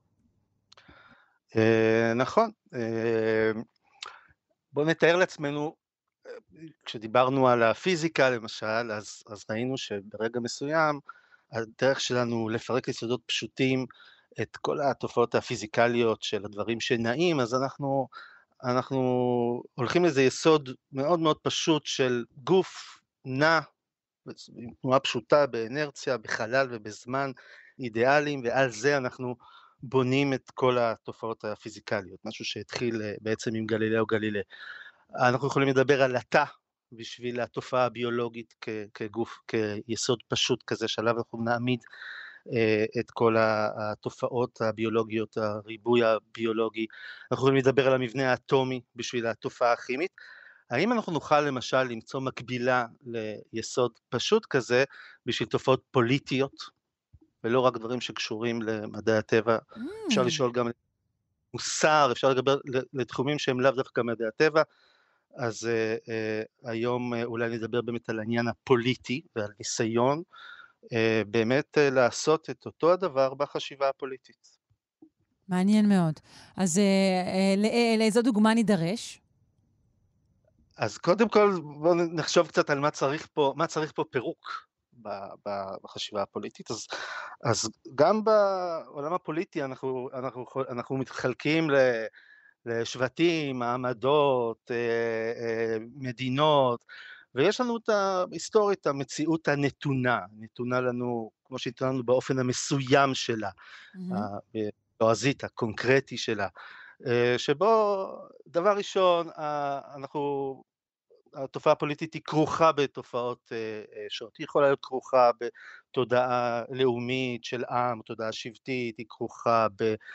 אה, נכון. אה, בואו נתאר לעצמנו, כשדיברנו על הפיזיקה למשל, אז, אז ראינו שברגע מסוים, הדרך שלנו לפרק יסודות פשוטים את כל התופעות הפיזיקליות של הדברים שנעים, אז אנחנו, אנחנו הולכים לזה יסוד מאוד מאוד פשוט של גוף נע, תנועה פשוטה באנרציה, בחלל ובזמן אידיאליים, ועל זה אנחנו בונים את כל התופעות הפיזיקליות, משהו שהתחיל בעצם עם גלילאו גלילי. אנחנו יכולים לדבר על התא בשביל התופעה הביולוגית כגוף, כיסוד פשוט כזה, שעליו אנחנו נעמיד את כל התופעות הביולוגיות, הריבוי הביולוגי. אנחנו יכולים לדבר על המבנה האטומי בשביל התופעה הכימית. האם אנחנו נוכל למשל למצוא מקבילה ליסוד פשוט כזה בשביל תופעות פוליטיות, ולא רק דברים שקשורים למדעי הטבע? Mm. אפשר לשאול גם מוסר, אפשר לדבר לתחומים שהם לאו דווקא מדעי הטבע. אז uh, uh, היום uh, אולי נדבר באמת על העניין הפוליטי ועל ניסיון uh, באמת uh, לעשות את אותו הדבר בחשיבה הפוליטית.
מעניין מאוד. אז uh, uh, לא, לאיזו דוגמה נידרש?
אז קודם כל בואו נחשוב קצת על מה צריך פה, מה צריך פה פירוק בחשיבה הפוליטית. אז, אז גם בעולם הפוליטי אנחנו, אנחנו, אנחנו מתחלקים ל... לשבטים, מעמדות, מדינות, ויש לנו את ההיסטורית, המציאות הנתונה, נתונה לנו, כמו שנתונה לנו באופן המסוים שלה, הלועזית, הקונקרטי שלה, שבו דבר ראשון, אנחנו התופעה הפוליטית היא כרוכה בתופעות שונות, היא יכולה להיות כרוכה בתודעה לאומית של עם, תודעה שבטית, היא כרוכה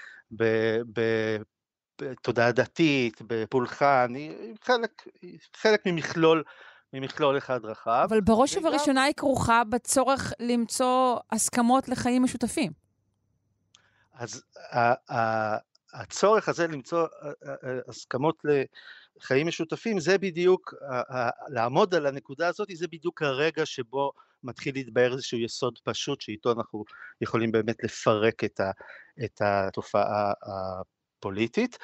בתודעה דתית, בפולחן, היא חלק, חלק ממכלול, ממכלול אחד רחב.
אבל בראש
וגם...
ובראשונה היא כרוכה בצורך למצוא הסכמות לחיים משותפים.
אז הצורך הזה למצוא הסכמות לחיים משותפים, זה בדיוק, לעמוד על הנקודה הזאת, זה בדיוק הרגע שבו מתחיל להתבהר איזשהו יסוד פשוט, שאיתו אנחנו יכולים באמת לפרק את, ה, את התופעה הפוליטית.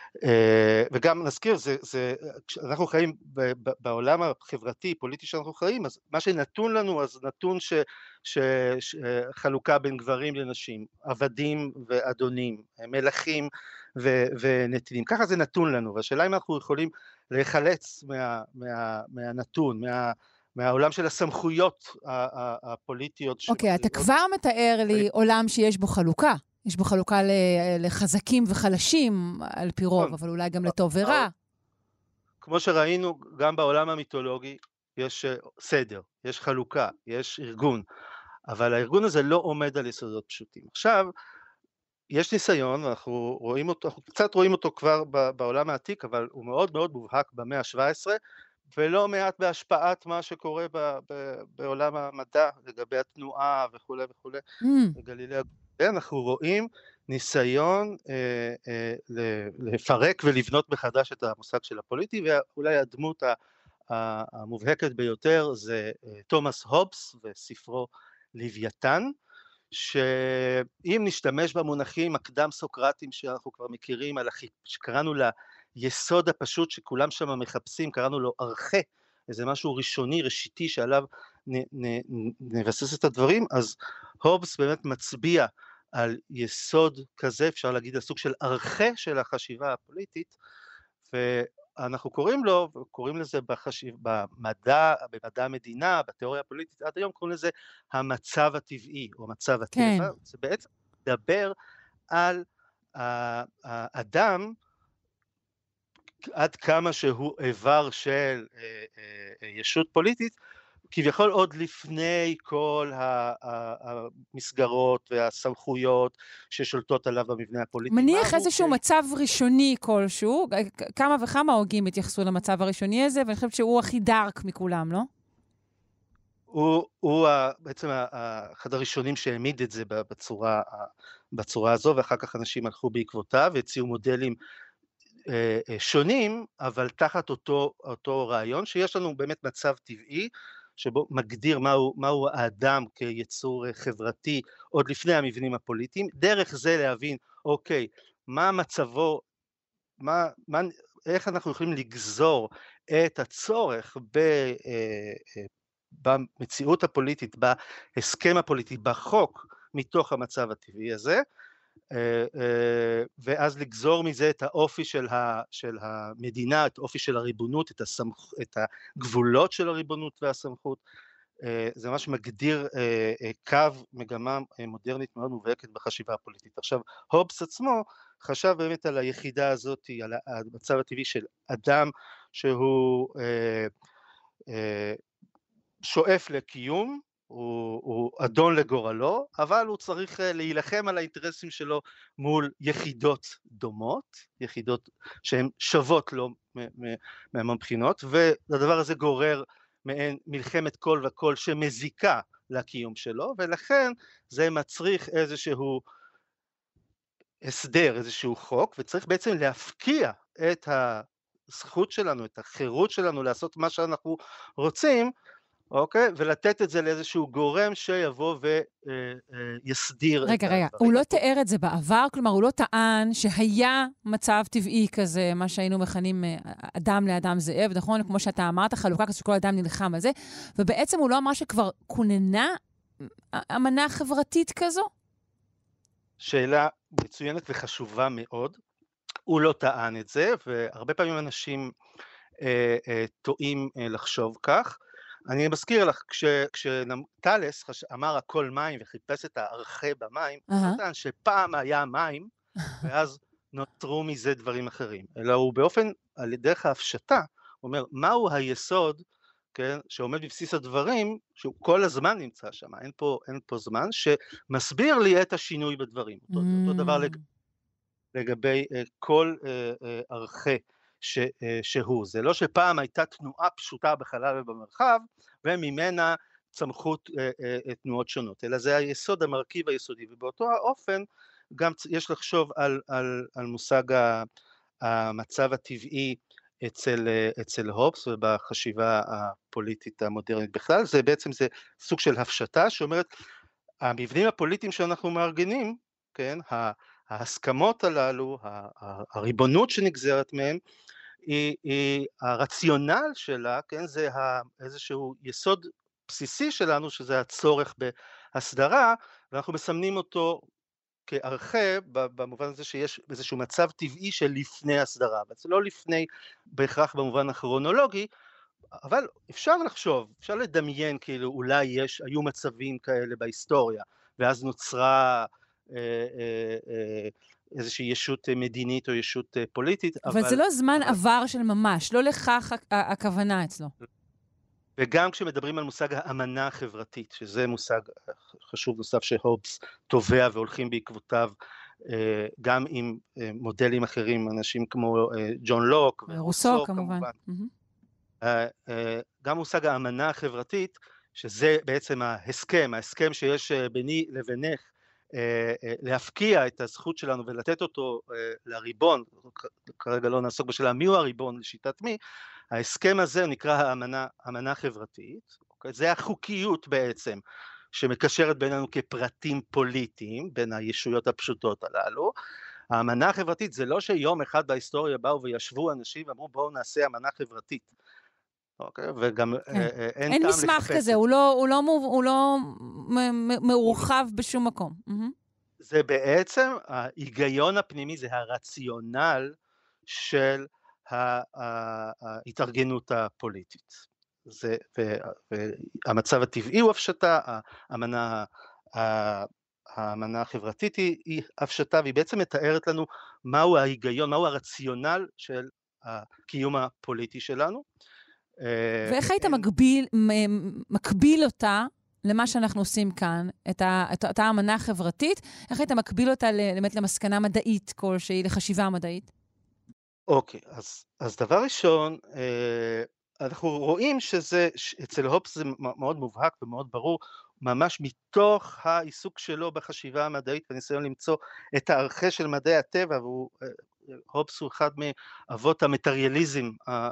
וגם נזכיר, זה, זה, אנחנו חיים בעולם החברתי, פוליטי שאנחנו חיים, אז מה שנתון לנו, אז נתון ש, ש, ש, חלוקה בין גברים לנשים, עבדים ואדונים, מלכים ו, ונתינים, ככה זה נתון לנו, והשאלה אם אנחנו יכולים להיחלץ מה, מה, מהנתון, מה, מהעולם של הסמכויות הפוליטיות.
אוקיי, אתה כבר מתאר לי עולם שיש בו חלוקה. יש בו חלוקה לחזקים וחלשים על פי רוב, אבל אולי גם לטוב ורע.
כמו שראינו, גם בעולם המיתולוגי יש סדר, יש חלוקה, יש ארגון, אבל הארגון הזה לא עומד על יסודות פשוטים. עכשיו, יש ניסיון, אנחנו רואים אותו, אנחנו קצת רואים אותו כבר בעולם העתיק, אבל הוא מאוד מאוד מובהק במאה ה-שבע עשרה, ולא מעט בהשפעת מה שקורה ב, ב, בעולם המדע, לגבי התנועה וכו' וכו'. Mm. בגלילי הגלילי אנחנו רואים ניסיון אה, אה, לפרק ולבנות מחדש את המושג של הפוליטי, ואולי הדמות המובהקת ביותר זה תומאס הובס וספרו לוויתן, שאם נשתמש במונחים הקדם סוקרטיים שאנחנו כבר מכירים, על החיפ... שקראנו ליסוד הפשוט שכולם שם מחפשים, קראנו לו ארכה, איזה משהו ראשוני, ראשיתי, שעליו נ... נ... נבסס את הדברים, אז הובס באמת מצביע על יסוד כזה, אפשר להגיד על סוג של ארכה של החשיבה הפוליטית, ואנחנו קוראים לו, קוראים לזה בחשיב, במדע, במדע המדינה, בתיאוריה הפוליטית, עד היום קוראים לזה המצב הטבעי, או מצב הטבע, כן. זה בעצם מדבר על האדם, עד כמה שהוא איבר של ישות פוליטית, כביכול עוד לפני כל המסגרות והסמכויות ששולטות עליו במבנה הפוליטי.
מניח איזשהו מצב ראשוני כלשהו, כמה וכמה הוגים התייחסו למצב הראשוני הזה, ואני חושבת שהוא הכי דארק מכולם, לא?
הוא, הוא בעצם אחד הראשונים שהעמיד את זה בצורה, בצורה הזו, ואחר כך אנשים הלכו בעקבותיו והציעו מודלים שונים, אבל תחת אותו, אותו רעיון, שיש לנו באמת מצב טבעי, שבו מגדיר מהו, מהו האדם כיצור חברתי, עוד לפני המבנים הפוליטיים, דרך זה להבין, אוקיי, מה מצבו, מה, מה, איך אנחנו יכולים לגזור את הצורך ב, במציאות הפוליטית, בהסכם הפוליטי, בחוק, מתוך המצב הטבעי הזה, ואז לגזור מזה את האופי של, ה, של המדינה, את האופי של הריבונות, את, הסמכ, את הגבולות של הריבונות והסמכות. זה ממש מגדיר קו מגמה מודרנית מאוד מובהקת בחשיבה הפוליטית. עכשיו, הובס עצמו חשב באמת על היחידה הזאת, על המצב הטבעי של אדם שהוא שואף לקיום, הוא, הוא אדון לגורלו, אבל הוא צריך להילחם על האינטרסים שלו מול יחידות דומות, יחידות שהן שוות לו מהמון בחינות, והדבר הזה גורר מעין מלחמת כל וכל שמזיקה לקיום שלו, ולכן זה מצריך איזשהו הסדר, איזשהו חוק, וצריך בעצם להפקיע את הזכות שלנו, את החירות שלנו לעשות מה שאנחנו רוצים, אוקיי? ולתת את זה לאיזשהו גורם שיבוא ויסדיר.
רגע, רגע, הוא לא תיאר את זה בעבר? כלומר, הוא לא טען שהיה מצב טבעי כזה, מה שהיינו מכנים אדם לאדם זאב, נכון? כמו שאתה אמרת, חלוקה כזו שכל אדם נלחם על זה, ובעצם הוא לא אמר שכבר כוננה אמנה חברתית כזו?
שאלה מצוינת וחשובה מאוד. הוא לא טען את זה, והרבה פעמים אנשים אה, אה, טועים אה, לחשוב כך. אני מזכיר לך, כש, כשטלס אמר הכל מים וחיפש את הארכה במים, הוא uh-huh. נתן שפעם היה מים, ואז נותרו מזה דברים אחרים. אלא הוא באופן, על דרך ההפשטה, הוא אומר, מהו היסוד, כן, שעומד בבסיס הדברים, שהוא כל הזמן נמצא שם, אין פה, אין פה זמן, שמסביר לי את השינוי בדברים. אותו,
Mm.
אותו דבר לג, לגבי uh, כל uh, uh, ערכי ש, uh, שהוא. זה לא שפעם הייתה תנועה פשוטה בחלל ובמרחב, וממנה צמחות uh, uh, uh, תנועות שונות, אלא זה היסוד, המרכיב היסודי, ובאותו האופן גם יש לחשוב על, על, על מושג המצב הטבעי אצל, אצל הובס ובחשיבה הפוליטית המודרנית בכלל. זה בעצם זה סוג של הפשטה שאומרת, המבנים הפוליטיים שאנחנו מארגנים, כן, ההסכמות הללו, הריבונות שנגזרת מהם, היא, היא, הרציונל שלה, כן, זה איזשהו יסוד בסיסי שלנו, שזה הצורך בהסדרה, ואנחנו מסמנים אותו כארכה, במובן הזה שיש איזשהו מצב טבעי של לפני הסדרה, אבל זה לא לפני בהכרח במובן הכרונולוגי, אבל אפשר לחשוב, אפשר לדמיין כאילו אולי יש, היו מצבים כאלה בהיסטוריה, ואז נוצרה אה, אה, אה, איזושהי ישות מדינית או ישות פוליטית.
אבל, אבל זה לא זמן אבל... עבר של ממש, לא לכך הכוונה אצלו.
וגם כשמדברים על מושג האמנה החברתית, שזה מושג חשוב נוסף שהובס תובע והולכים בעקבותיו, גם עם מודלים אחרים, אנשים כמו ג'ון לוק
ורוסו כמובן.
גם מושג האמנה החברתית, שזה בעצם ההסכם, ההסכם שיש ביני לבינך, להפקיע את הזכות שלנו ולתת אותו לריבון, כרגע לא נעסוק בשאלה מי הוא הריבון לשיטת מי, ההסכם הזה נקרא האמנה, האמנה החברתית, אוקיי? זה החוקיות בעצם שמקשרת בינינו כפרטים פוליטיים, בין הישויות הפשוטות הללו. האמנה החברתית זה לא שיום אחד בהיסטוריה באו וישבו אנשים ואמרו בואו נעשה אמנה חברתית. אוקיי? וגם
כן.
אה, אין,
אין מסמך כזה, הוא לא, הוא לא, הוא לא מורחב בשום מקום.
זה בעצם ההיגיון הפנימי, זה הרציונל של ההתארגנות הפוליטית. זה, והמצב הטבעי הוא הפשטה, האמנה, האמנה החברתית היא הפשטה, והיא בעצם מתארת לנו מהו ההיגיון, מהו הרציונל של הקיום הפוליטי שלנו.
ואיך היית מקביל, מקביל אותה למה שאנחנו עושים כאן, את אותה האמנה החברתית, איך היית מקביל אותה באמת למסקנה מדעית כלשהי, לחשיבה מדעית?
אוקיי, אז, אז דבר ראשון, אנחנו רואים שזה, אצל הובס זה מאוד מובהק ומאוד ברור, ממש מתוך העיסוק שלו בחשיבה המדעית, בניסיון למצוא את הערכה של מדעי הטבע, והוא, הובס הוא אחד מאבות המטריאליזם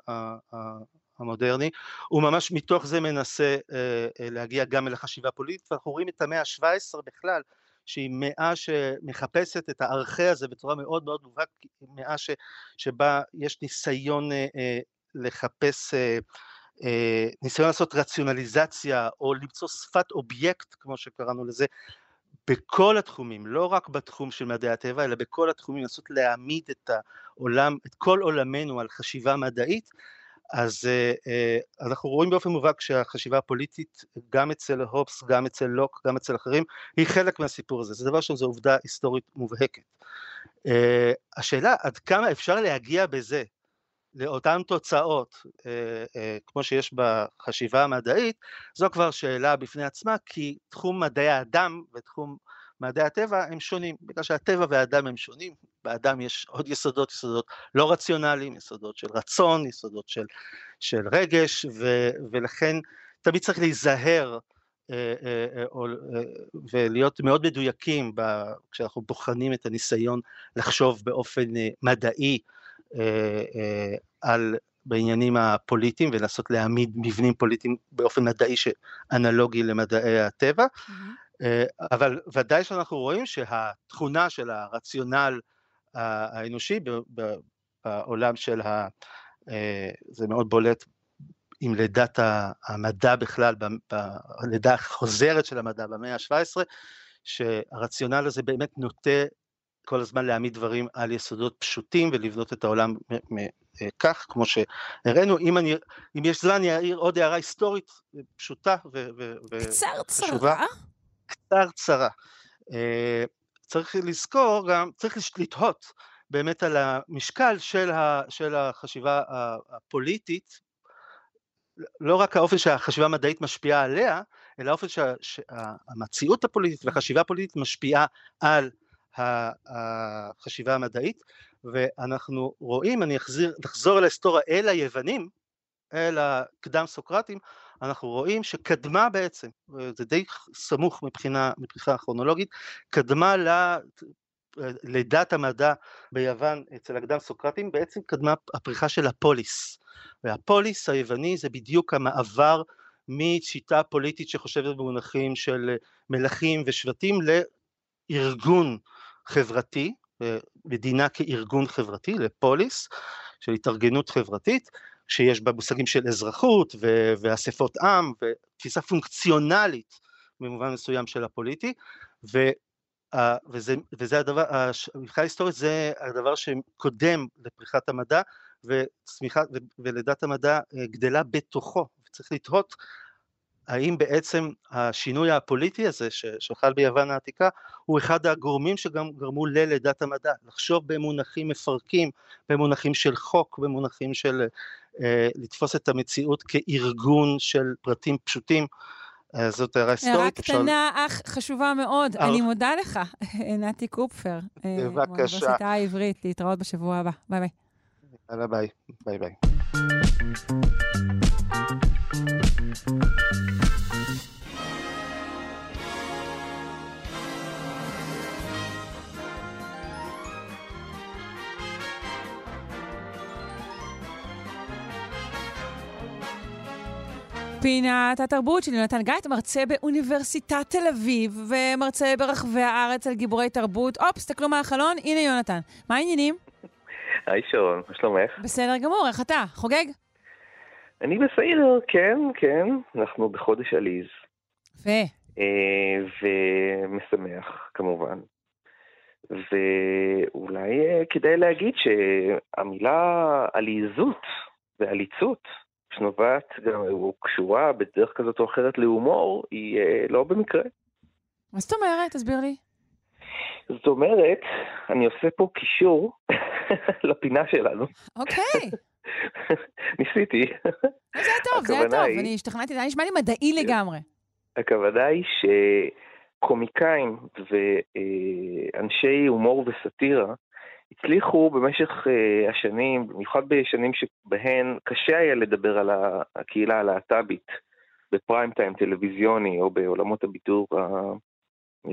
המודרני, הוא ממש מתוך זה מנסה להגיע גם אל החשיבה הפוליטית, ואנחנו רואים את המאה ה-שבע עשרה בכלל, שהיא מאה שמחפשת את הערכה הזה בצורה מאוד מאוד מובהק, מאה ש, שבה יש ניסיון אה, אה, לחפש, אה, אה, ניסיון לעשות רציונליזציה, או למצוא שפת אובייקט, כמו שקראנו לזה, בכל התחומים, לא רק בתחום של מדעי הטבע, אלא בכל התחומים, לנסות להעמיד את העולם, את כל עולמנו על חשיבה מדעית, אז uh, אנחנו רואים באופן מובהק שהחשיבה הפוליטית, גם אצל הובס, גם אצל לוק, גם אצל אחרים, היא חלק מהסיפור הזה. זה דבר שזו עובדה היסטורית מובהקת. Uh, השאלה, עד כמה אפשר להגיע בזה, לאותן תוצאות, uh, uh, כמו שיש בחשיבה המדעית, זו כבר שאלה בפני עצמה, כי תחום מדעי האדם ותחום מדעי הטבע הם שונים, בגלל שהטבע והאדם הם שונים, באדם יש עוד יסודות, יסודות לא רציונליים, יסודות של רצון, יסודות של, של רגש, ו, ולכן תמיד צריך להיזהר אה, אה, אה, ולהיות מאוד מדויקים ב, כשאנחנו בוחנים את הניסיון לחשוב באופן אה, מדעי אה, אה, על בעניינים הפוליטיים, ולנסות להעמיד מבנים פוליטיים באופן מדעי שאנלוגי למדעי הטבע, mm-hmm. אבל ודאי שאנחנו רואים שהתכונה של הרציונל האנושי בעולם של ה... זה מאוד בולט עם לידת המדע בכלל, בלידה החוזרת של המדע במאה ה-שבע עשרה, שהרציונל הזה באמת נוטה כל הזמן להעמיד דברים על יסודות פשוטים ולבנות את העולם כך, כמו שהראינו. אם, אני, אם יש זמן, אני אעיר עוד הערה היסטורית פשוטה
קצר צרה.
קצר צרה. צריך לזכור גם, צריך לתהות, באמת על המשקל של, ה, של החשיבה הפוליטית, לא רק האופן שהחשיבה המדעית משפיעה עליה, אלא האופן שהמציאות הפוליטית והחשיבה הפוליטית משפיעה על החשיבה המדעית, ואנחנו רואים, אני אחזיר, נחזור אל ההיסטוריה, אל היוונים, אל הקדם סוקרטים, אנחנו רואים שקדמה בעצם, זה די סמוך מבחינה, מבחינה כרונולוגית, קדמה ל... לידת המדע ביוון אצל הקדם סוקרטים, בעצם קדמה הפריחה של הפוליס, והפוליס היווני זה בדיוק המעבר משיטה פוליטית שחושבת במונחים של מלכים ושבטים לארגון חברתי, מדינה כארגון חברתי, לפוליס, של התארגנות חברתית, שיש בה מושגים של אזרחות ו- ואספות עם, ותפיסה פונקציונלית במובן מסוים של הפוליטי, ו- Uh, וזה, וזה הדבר, המבחינה ההיסטורית זה הדבר שקודם לפריחת המדע, וצמיחה, ו, ולידת המדע גדלה בתוכו, וצריך לתהות האם בעצם השינוי הפוליטי הזה שחל ביוון העתיקה, הוא אחד הגורמים שגם גרמו ללידת המדע, לחשוב במונחים מפרקים, במונחים של חוק, במונחים של uh, לתפוס את המציאות כארגון של פרטים פשוטים, זאת הערה היסטורית.
הערה קטנה, אך חשובה מאוד. אני מודה לך, נתי קופפר.
בבקשה.
באוניברסיטה העברית, להתראות בשבוע הבא. ביי ביי.
יאללה ביי. ביי ביי.
פינת התרבות של יונתן גת, מרצה באוניברסיטת תל אביב, ומרצה ברחבי הארץ על גיבורי תרבות. אופ, סתכלו מהחלון, הנה יונתן. מה העניינים?
היי שרון, מה שלומך?
בסדר גמור, איך אתה? חוגג?
אני בסדר, כן, כן. אנחנו בחודש עליז.
ו?
ומשמח, כמובן. ואולי כדאי להגיד שהמילה עליזות ועליצות, שנובעת גם, או קשורה בדרך כזאת או אחרת להומור, היא אה, לא במקרה.
מה זאת אומרת? תסביר לי.
זאת אומרת, אני עושה פה קישור לפינה שלנו.
אוקיי.
ניסיתי.
זה היה טוב, זה היה טוב. היא... אני השתכנעתי, זה היה נשמע לי מדעי לגמרי.
הכוונה היא שקומיקאים ואנשי הומור וסטירה, הצליחו במשך uh, השנים, במיוחד בשנים שבהן קשה היה לדבר על הקהילה הלהט"בית, בפריים טיים טלוויזיוני או בעולמות הבידור, uh,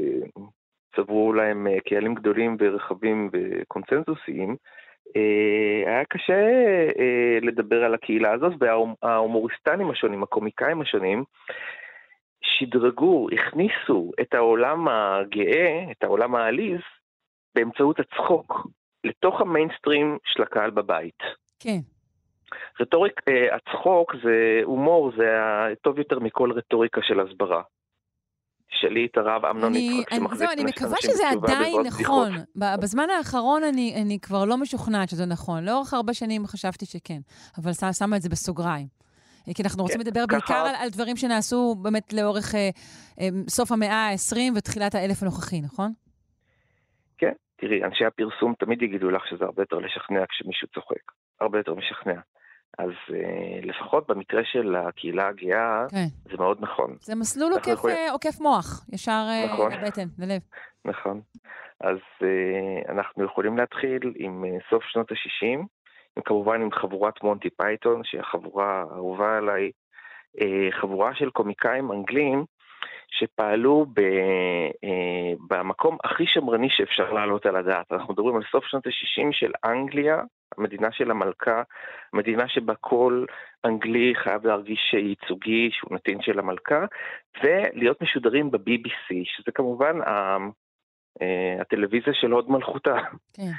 שצברו להם uh, קהלים גדולים ורחבים וקונצנזוסיים, uh, היה קשה uh, לדבר על הקהילה הזאת, וההומוריסטנים השונים, הקומיקאים השונים, שדרגו, הכניסו את העולם הגאה, את העולם העליז, באמצעות הצחוק, לתוך המיינסטרים של הקהל בבית.
כן.
רטוריק, הצחוק זה, הומור זה טוב יותר מכל רטוריקה של הסברה. שליט הרב אמנון יצחק שמחזיק
זהו, אני מקווה שזה עדיין נכון. בזמן האחרון אני, אני כבר לא משוכנעת שזה נכון. לאורך הרבה שנים חשבתי שכן, אבל שמה את זה בסוגריים. כי אנחנו רוצים לדבר בעיקר על, על דברים שנעשו באמת לאורך אה, אה, סוף המאה ה-עשרים ותחילת האלף הנוכחי, נכון?
כן, תראי, אנשי הפרסום תמיד יגידו לך שזה הרבה יותר לשכנע כשמישהו צוחק. הרבה יותר משכנע. אז אה, לפחות במקרה של הקהילה הגאה, כן. זה מאוד נכון.
זה מסלול עוקף, יכולים... עוקף מוח, ישר נכון. לבטן, ללב.
נכון. אז אה, אנחנו יכולים להתחיל עם אה, סוף שנות ה-שישים, כמובן עם חבורת מונטי פייתון, שהיא החבורה האהובה עליי, חבורה של קומיקאים אנגלים, שפעלו ב, במקום הכי שמרני שאפשר לעלות על הדעת. אנחנו מדברים על סוף שנות ה-שישים של אנגליה, המדינה של המלכה, המדינה שבה כל אנגלי חייב להרגיש ייצוגי, שהוא נתין של המלכה, ולהיות משודרים ב-בי בי סי, שזה כמובן הטלוויזיה של הוד מלכותה.
כן.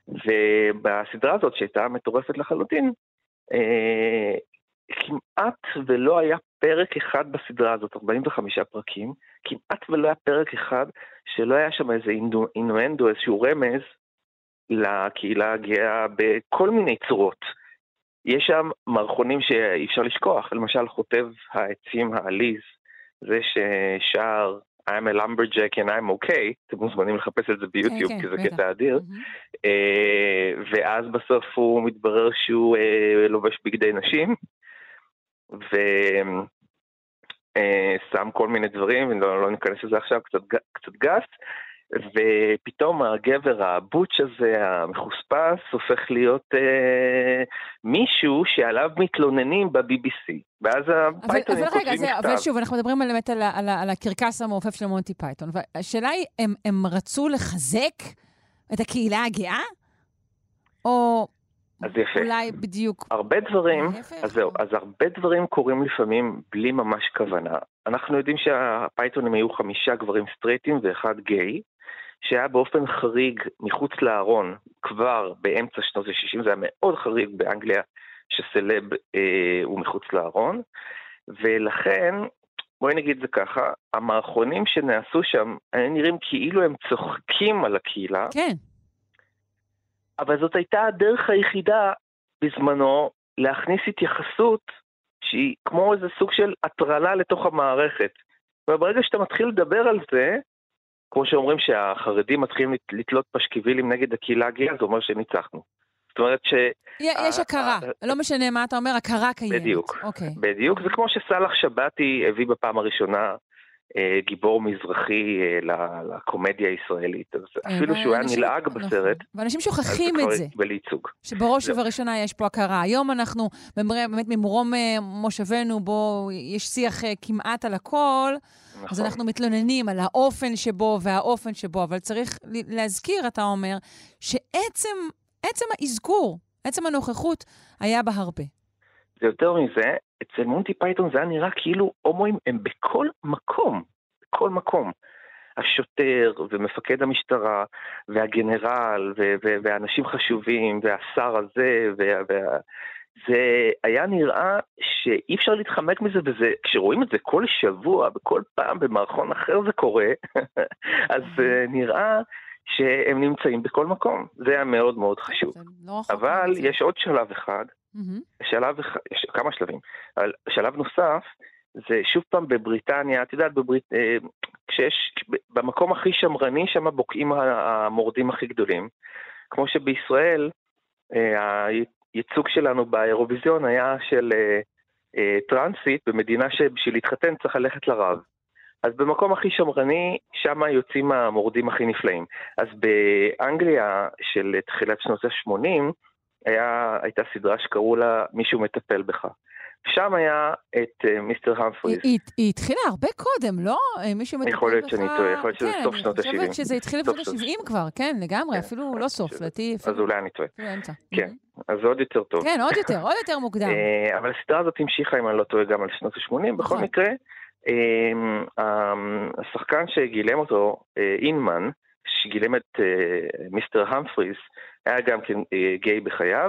ובסדרה הזאת שהייתה מטורפת לחלוטין, אה, כמעט ולא היה פרק אחד בסדרה הזאת, ארבעים וחמישה פרקים, כמעט ולא היה פרק אחד שלא היה שם איזה אינואנדו, איזשהו רמז לקהילה הגאה בכל מיני צורות. יש שם מערכונים שאי אפשר לשכוח, למשל חוטב העצים העליז, זה ששר I'm a lumberjack and I'm okay, אתם מוזמנים לחפש את זה ביוטיוב, כי זה קטע אדיר, ואז בסוף הוא מתברר שהוא לובש בגדי נשים, ושם כל מיני דברים, לא ניכנס לזה עכשיו, קצת גס, ופתאום הגבר הבוטש הזה, המחוספס, הופך להיות אה, מישהו שעליו מתלוננים ב-בי בי סי. ואז הפייתונים כותבים מכתב.
אבל שוב, אנחנו מדברים באמת על, על, על הקרקס המעופף של מונטי פייתון. והשאלה היא, הם, הם רצו לחזק את הקהילה הגאה? או
אז יפה.
אולי בדיוק...
הרבה דברים, אז זהו, אז הרבה דברים קורים לפעמים בלי ממש כוונה. אנחנו יודעים שהפייתונים היו חמישה גברים סטרייטים ואחד גיי, שהיה באופן חריג מחוץ לארון, כבר באמצע שנות ה-שישים, זה היה מאוד חריג באנגליה, שסלב אה, הוא מחוץ לארון, ולכן, בואי נגיד זה ככה, המערכונים שנעשו שם, נראים כאילו הם צוחקים על הקהילה,
כן.
אבל זאת הייתה הדרך היחידה בזמנו להכניס התייחסות, שהיא כמו איזה סוג של הטרלה לתוך המערכת, וברגע שאתה מתחיל לדבר על זה, כמו שאומרים שהחרדים מתחילים לתלות פשקיבילים נגד הקהילה הגאה, זה אומר שניצחנו. זאת אומרת ש...
יש הכרה, לא משנה מה אתה אומר, הכרה קיימת.
בדיוק, בדיוק. זה כמו שסלח שבתי הביא בפעם הראשונה גיבור מזרחי לקומדיה הישראלית. אפילו שהוא היה נלעג בסרט.
ואנשים שוכחים את זה.
ולייצוג.
שבראש ובראשונה יש פה הכרה. היום אנחנו, באמת ממרום מושבנו, בו יש שיח כמעט על הכל, אז אנחנו מתלוננים על האופן שבו והאופן שבו, אבל צריך להזכיר, אתה אומר, שעצם עצם האזכור, עצם הנוכחות, היה בה הרבה.
זה יותר מזה, אצל מונטי פייתון זה היה נראה כאילו הומואים הם בכל מקום, בכל מקום. השוטר ומפקד המשטרה והגנרל ו- ו- ואנשים חשובים והשר הזה וה- וה- זה היה נראה שאי אפשר להתחמק מזה, וזה, כשרואים את זה כל שבוע, בכל פעם במערכון אחר זה קורה, אז נראה שהם נמצאים בכל מקום. זה היה מאוד מאוד חשוב. אבל יש עוד שלב אחד, שלב, יש כמה שלבים, אבל שלב נוסף, זה שוב פעם בבריטניה, את יודעת, בברית, כשיש, במקום הכי שמרני, שם בוקעים המורדים הכי גדולים. כמו שבישראל, הייצוג שלנו באירוויזיון היה של טרנסית, במדינה שבשביל להתחתן צריך ללכת לרב. אז במקום הכי שמרני, שם יוצאים המורדים הכי נפלאים. אז באנגליה של תחילת שנות ה-שמונים, היה, הייתה סדרה שקראו לה מישהו מטפל בך. שם היה את uh, מיסטר המפריז.
היא, היא התחילה הרבה קודם, לא? מישהו מטפל בך...
יכול להיות שאני טועה, יכול להיות שזה
כן,
סוף שנות ה-שבעים.
אני חושבת שזה התחיל בשנות ה-שבעים כבר, כן, לגמרי, כן, אפילו לא סוף. לדעתי,
אז אולי אני טועה.
אפילו אמצע.
כן, אז זה עוד יותר טוב.
כן, עוד יותר, עוד יותר מוקדם.
אבל הסדרה הזאת המשיכה, אם אני לא טועה, גם על שנות ה-שמונים. בכל מקרה, השחקן שגילם אותו, אינמן, שגילם את מיסטר המפריז, היה גם כן גיי בחייו,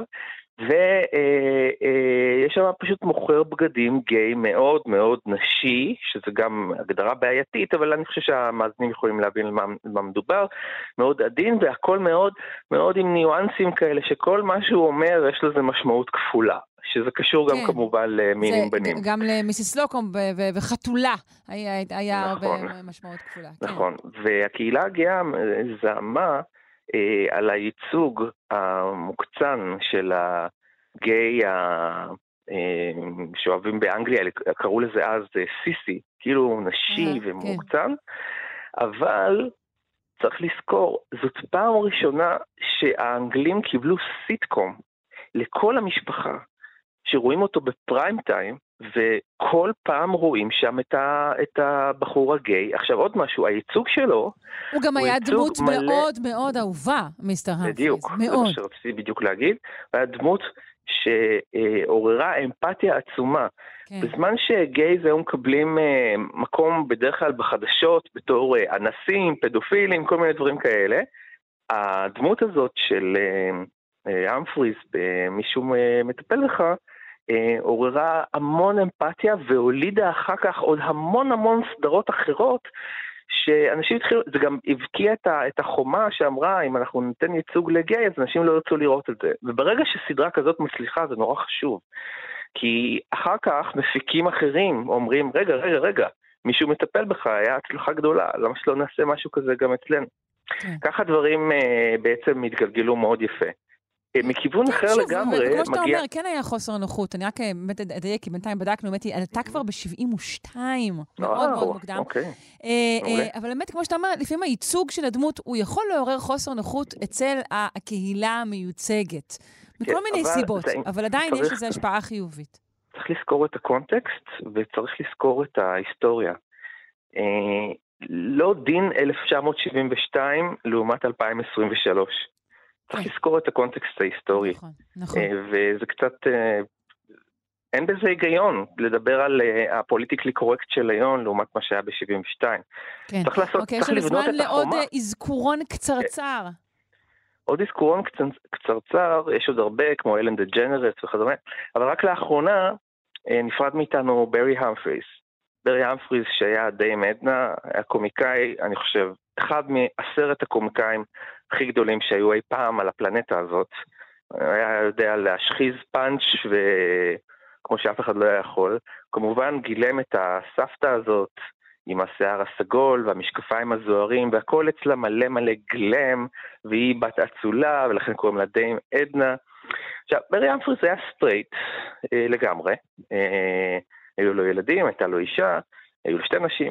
ויש שם פשוט מוכר בגדים גיי מאוד מאוד נשי, שזה גם הגדרה בעייתית, אבל אני חושב שהמאזינים יכולים להבין מה מדובר, מאוד עדין, והכל מאוד מאוד עם ניואנסים כאלה, שכל מה שהוא אומר יש לזה משמעות כפולה, שזה קשור גם כמובן למינים בנים.
גם למיסיס לוקום וחתולה היה הרבה משמעות כפולה.
נכון, והקהילה הגאה זעמה, על הייצוג המוקצן של הגיי שאוהבים באנגליה, קראו לזה אז סיסי, כאילו נשי ומוקצן, אבל צריך לזכור, זאת פעם ראשונה שהאנגלים קיבלו סיטקום לכל המשפחה, שרואים אותו בפריים טיים, וכל פעם רואים שם את, ה, את הבחור הגיי. עכשיו עוד משהו, הייצוג שלו...
הוא גם הוא היה דמות מלא... מאוד מאוד אהובה, מיסטר המפריז.
בדיוק,
מאוד.
זה מה שרציתי בדיוק להגיד. הוא היה דמות שעוררה אמפתיה עצומה. כן. בזמן שגיי זה הם מקבלים מקום בדרך כלל בחדשות, בתור אנסים, פדופילים, כל מיני דברים כאלה. הדמות הזאת של המפריז, מישהו מטפל לך, עוררה המון אמפתיה והולידה אחר כך עוד המון המון סדרות אחרות שאנשים התחילו, זה גם הבקיע את החומה שאמרה אם אנחנו ניתן ייצוג לגיי אז אנשים לא ירצו לראות את זה, וברגע שסדרה כזאת מצליחה זה נורא חשוב, כי אחר כך מפיקים אחרים אומרים רגע רגע רגע מישהו מטפל בך, היה הצלחה גדולה, למה שלא נעשה משהו כזה גם אצלנו? ככה דברים בעצם מתגלגלו מאוד יפה. מכיוון אחר לגמרי,
כמו שאתה אומר, כן היה חוסר נוחות, אני רק באמת אדייק, כי בינתיים בדקנו, באמת היא עלתה כבר ב-שבעים ושתיים, מאוד מאוד מוקדם. אבל באמת, כמו שאתה אומר, לפעמים הייצוג של הדמות, הוא יכול לעורר חוסר נוחות אצל הקהילה המיוצגת, מכל מיני סיבות, אבל עדיין יש לזה השפעה חיובית.
צריך לזכור את הקונטקסט, וצריך לזכור את ההיסטוריה. לא דין אלף תשע מאות שבעים ושתיים לעומת אלפיים עשרים ושלוש. צריך לזכור את הקונטקסט ההיסטורי. נכון, נכון. וזה קצת, אין בזה היגיון לדבר על הפוליטיקלי קורקט של היום לעומת מה שהיה ב-שבעים ושתיים.
כן. צריך לעשות, אוקיי, צריך לבנות את החומה. לעוד אזכורון קצרצר.
עוד אזכורון קצרצר, יש עוד הרבה, כמו אלן דג'נרס וכדומה, אבל רק לאחרונה נפרד מאיתנו ברי המפריס. ברי המפריס שהיה די מדנה, היה קומיקאי, אני חושב, אחד מעשרת הקומיקאים הכי גדולים שהיו אי פעם על הפלנטה הזאת. היה יודע להשחיז פאנץ' וכמו שאף אחד לא היה יכול. כמובן גילם את הסבתא הזאת עם השיער הסגול והמשקפיים הזוהרים, והכל אצלה מלא מלא גלם, והיא בת אצולה, ולכן קוראים לה דיים עדנה. עכשיו, ברי המפריס היה סטרייט אה, לגמרי. אה, היו לו ילדים, הייתה לו אישה, היו לו שתי נשים,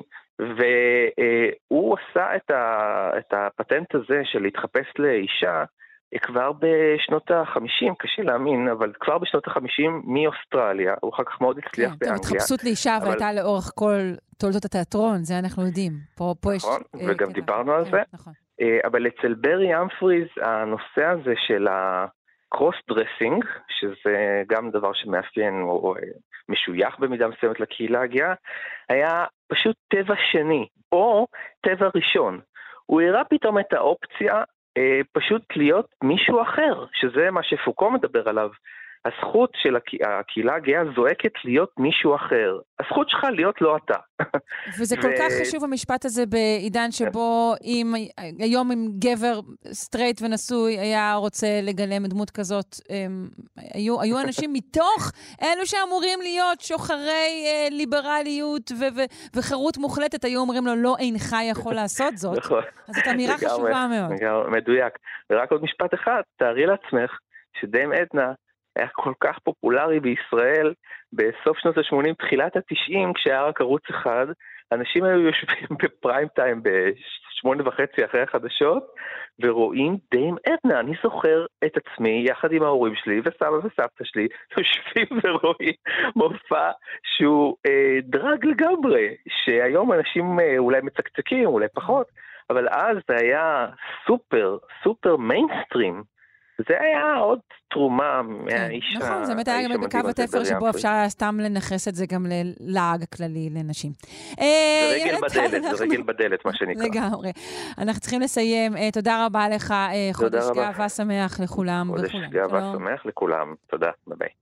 והוא עשה את, ה, את הפטנט הזה של להתחפש לאישה כבר בשנות ה-חמישים, קשה להאמין, אבל כבר בשנות ה-חמישים מאוסטרליה, הוא אחר כך מאוד הצליח
כן,
באנגליה.
התחפשות לאישה אבל... והייתה לאורך כל תולדות התיאטרון, זה אנחנו יודעים. פה, פה
נכון,
יש...
וגם
אה,
דיברנו
כן,
על זה.
נכון.
אבל אצל ברי המפריז, הנושא הזה של הקרוס דרסינג, שזה גם דבר שמאפיין או משוייך במידה מסוימת לקהילה הגאה, היה פשוט טבע שני, או טבע ראשון. הוא הראה פתאום את האופציה אה, פשוט להיות מישהו אחר, שזה מה שפוקו מדבר עליו. הזכות של הקהילה הגאה זועקת להיות מישהו אחר. הזכות שלך להיות לא אתה.
וזה כל כך חשוב המשפט הזה בעידן שבו אם היום אם גבר סטרייט ונשוי היה רוצה לגלם דמות כזאת, היו, היו אנשים מתוך אלו שאמורים להיות שוחרי ליברליות ו- ו- וחירות מוחלטת, היו אומרים לו לא אינך יכול לעשות זאת. אז זאת אמירה חשובה מאוד.
מדויק. ורק עוד משפט אחד, תארי לעצמך שדיים עדנה היה כל כך פופולרי בישראל בסוף שנות ה-שמונים, תחילת ה-תשעים, כשהיה רק ערוץ אחד, אנשים היו יושבים בפריים טיים בשמונה וחצי אחרי החדשות, ורואים דיים עדנה. אני זוכר את עצמי יחד עם ההורים שלי וסבא וסבתא שלי, יושבים ורואים מופע שהוא אה, דרג לגמרי, שהיום אנשים אה, אולי מצקצקים, אולי פחות, אבל אז זה היה סופר, סופר מיינסטרים, זה היה עוד תרומה מהאישה.
נכון, זה באמת היה גם בקו התפר שבו אפשר סתם לנחס את זה גם ללעג כללי לנשים.
זה רגל בדלת, זה רגל בדלת, מה שנקרא.
לגמרי. אנחנו צריכים לסיים. תודה רבה לך, חודש גאווה שמח לכולם.
חודש גאווה שמח לכולם. תודה, ביי ביי.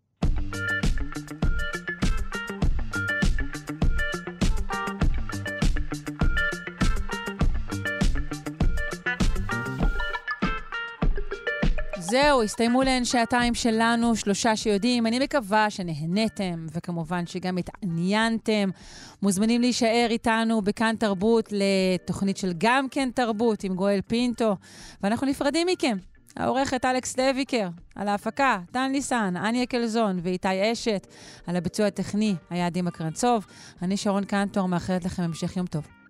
זהו, הסתיימו להן שעתיים שלנו, שלושה שיודעים. אני מקווה שנהנתם, וכמובן שגם התעניינתם. מוזמנים להישאר איתנו בכאן תרבות, לתוכנית של גם כן תרבות עם גואל פינטו. ואנחנו נפרדים מכם. העורכת אלכס לויקר, על ההפקה, דן ליסן, אניה קלזון ואיתי אשת, על הביצוע הטכני, היה דימה קרנצוב. אני שרון קנטור, מאחלת לכם המשך יום טוב.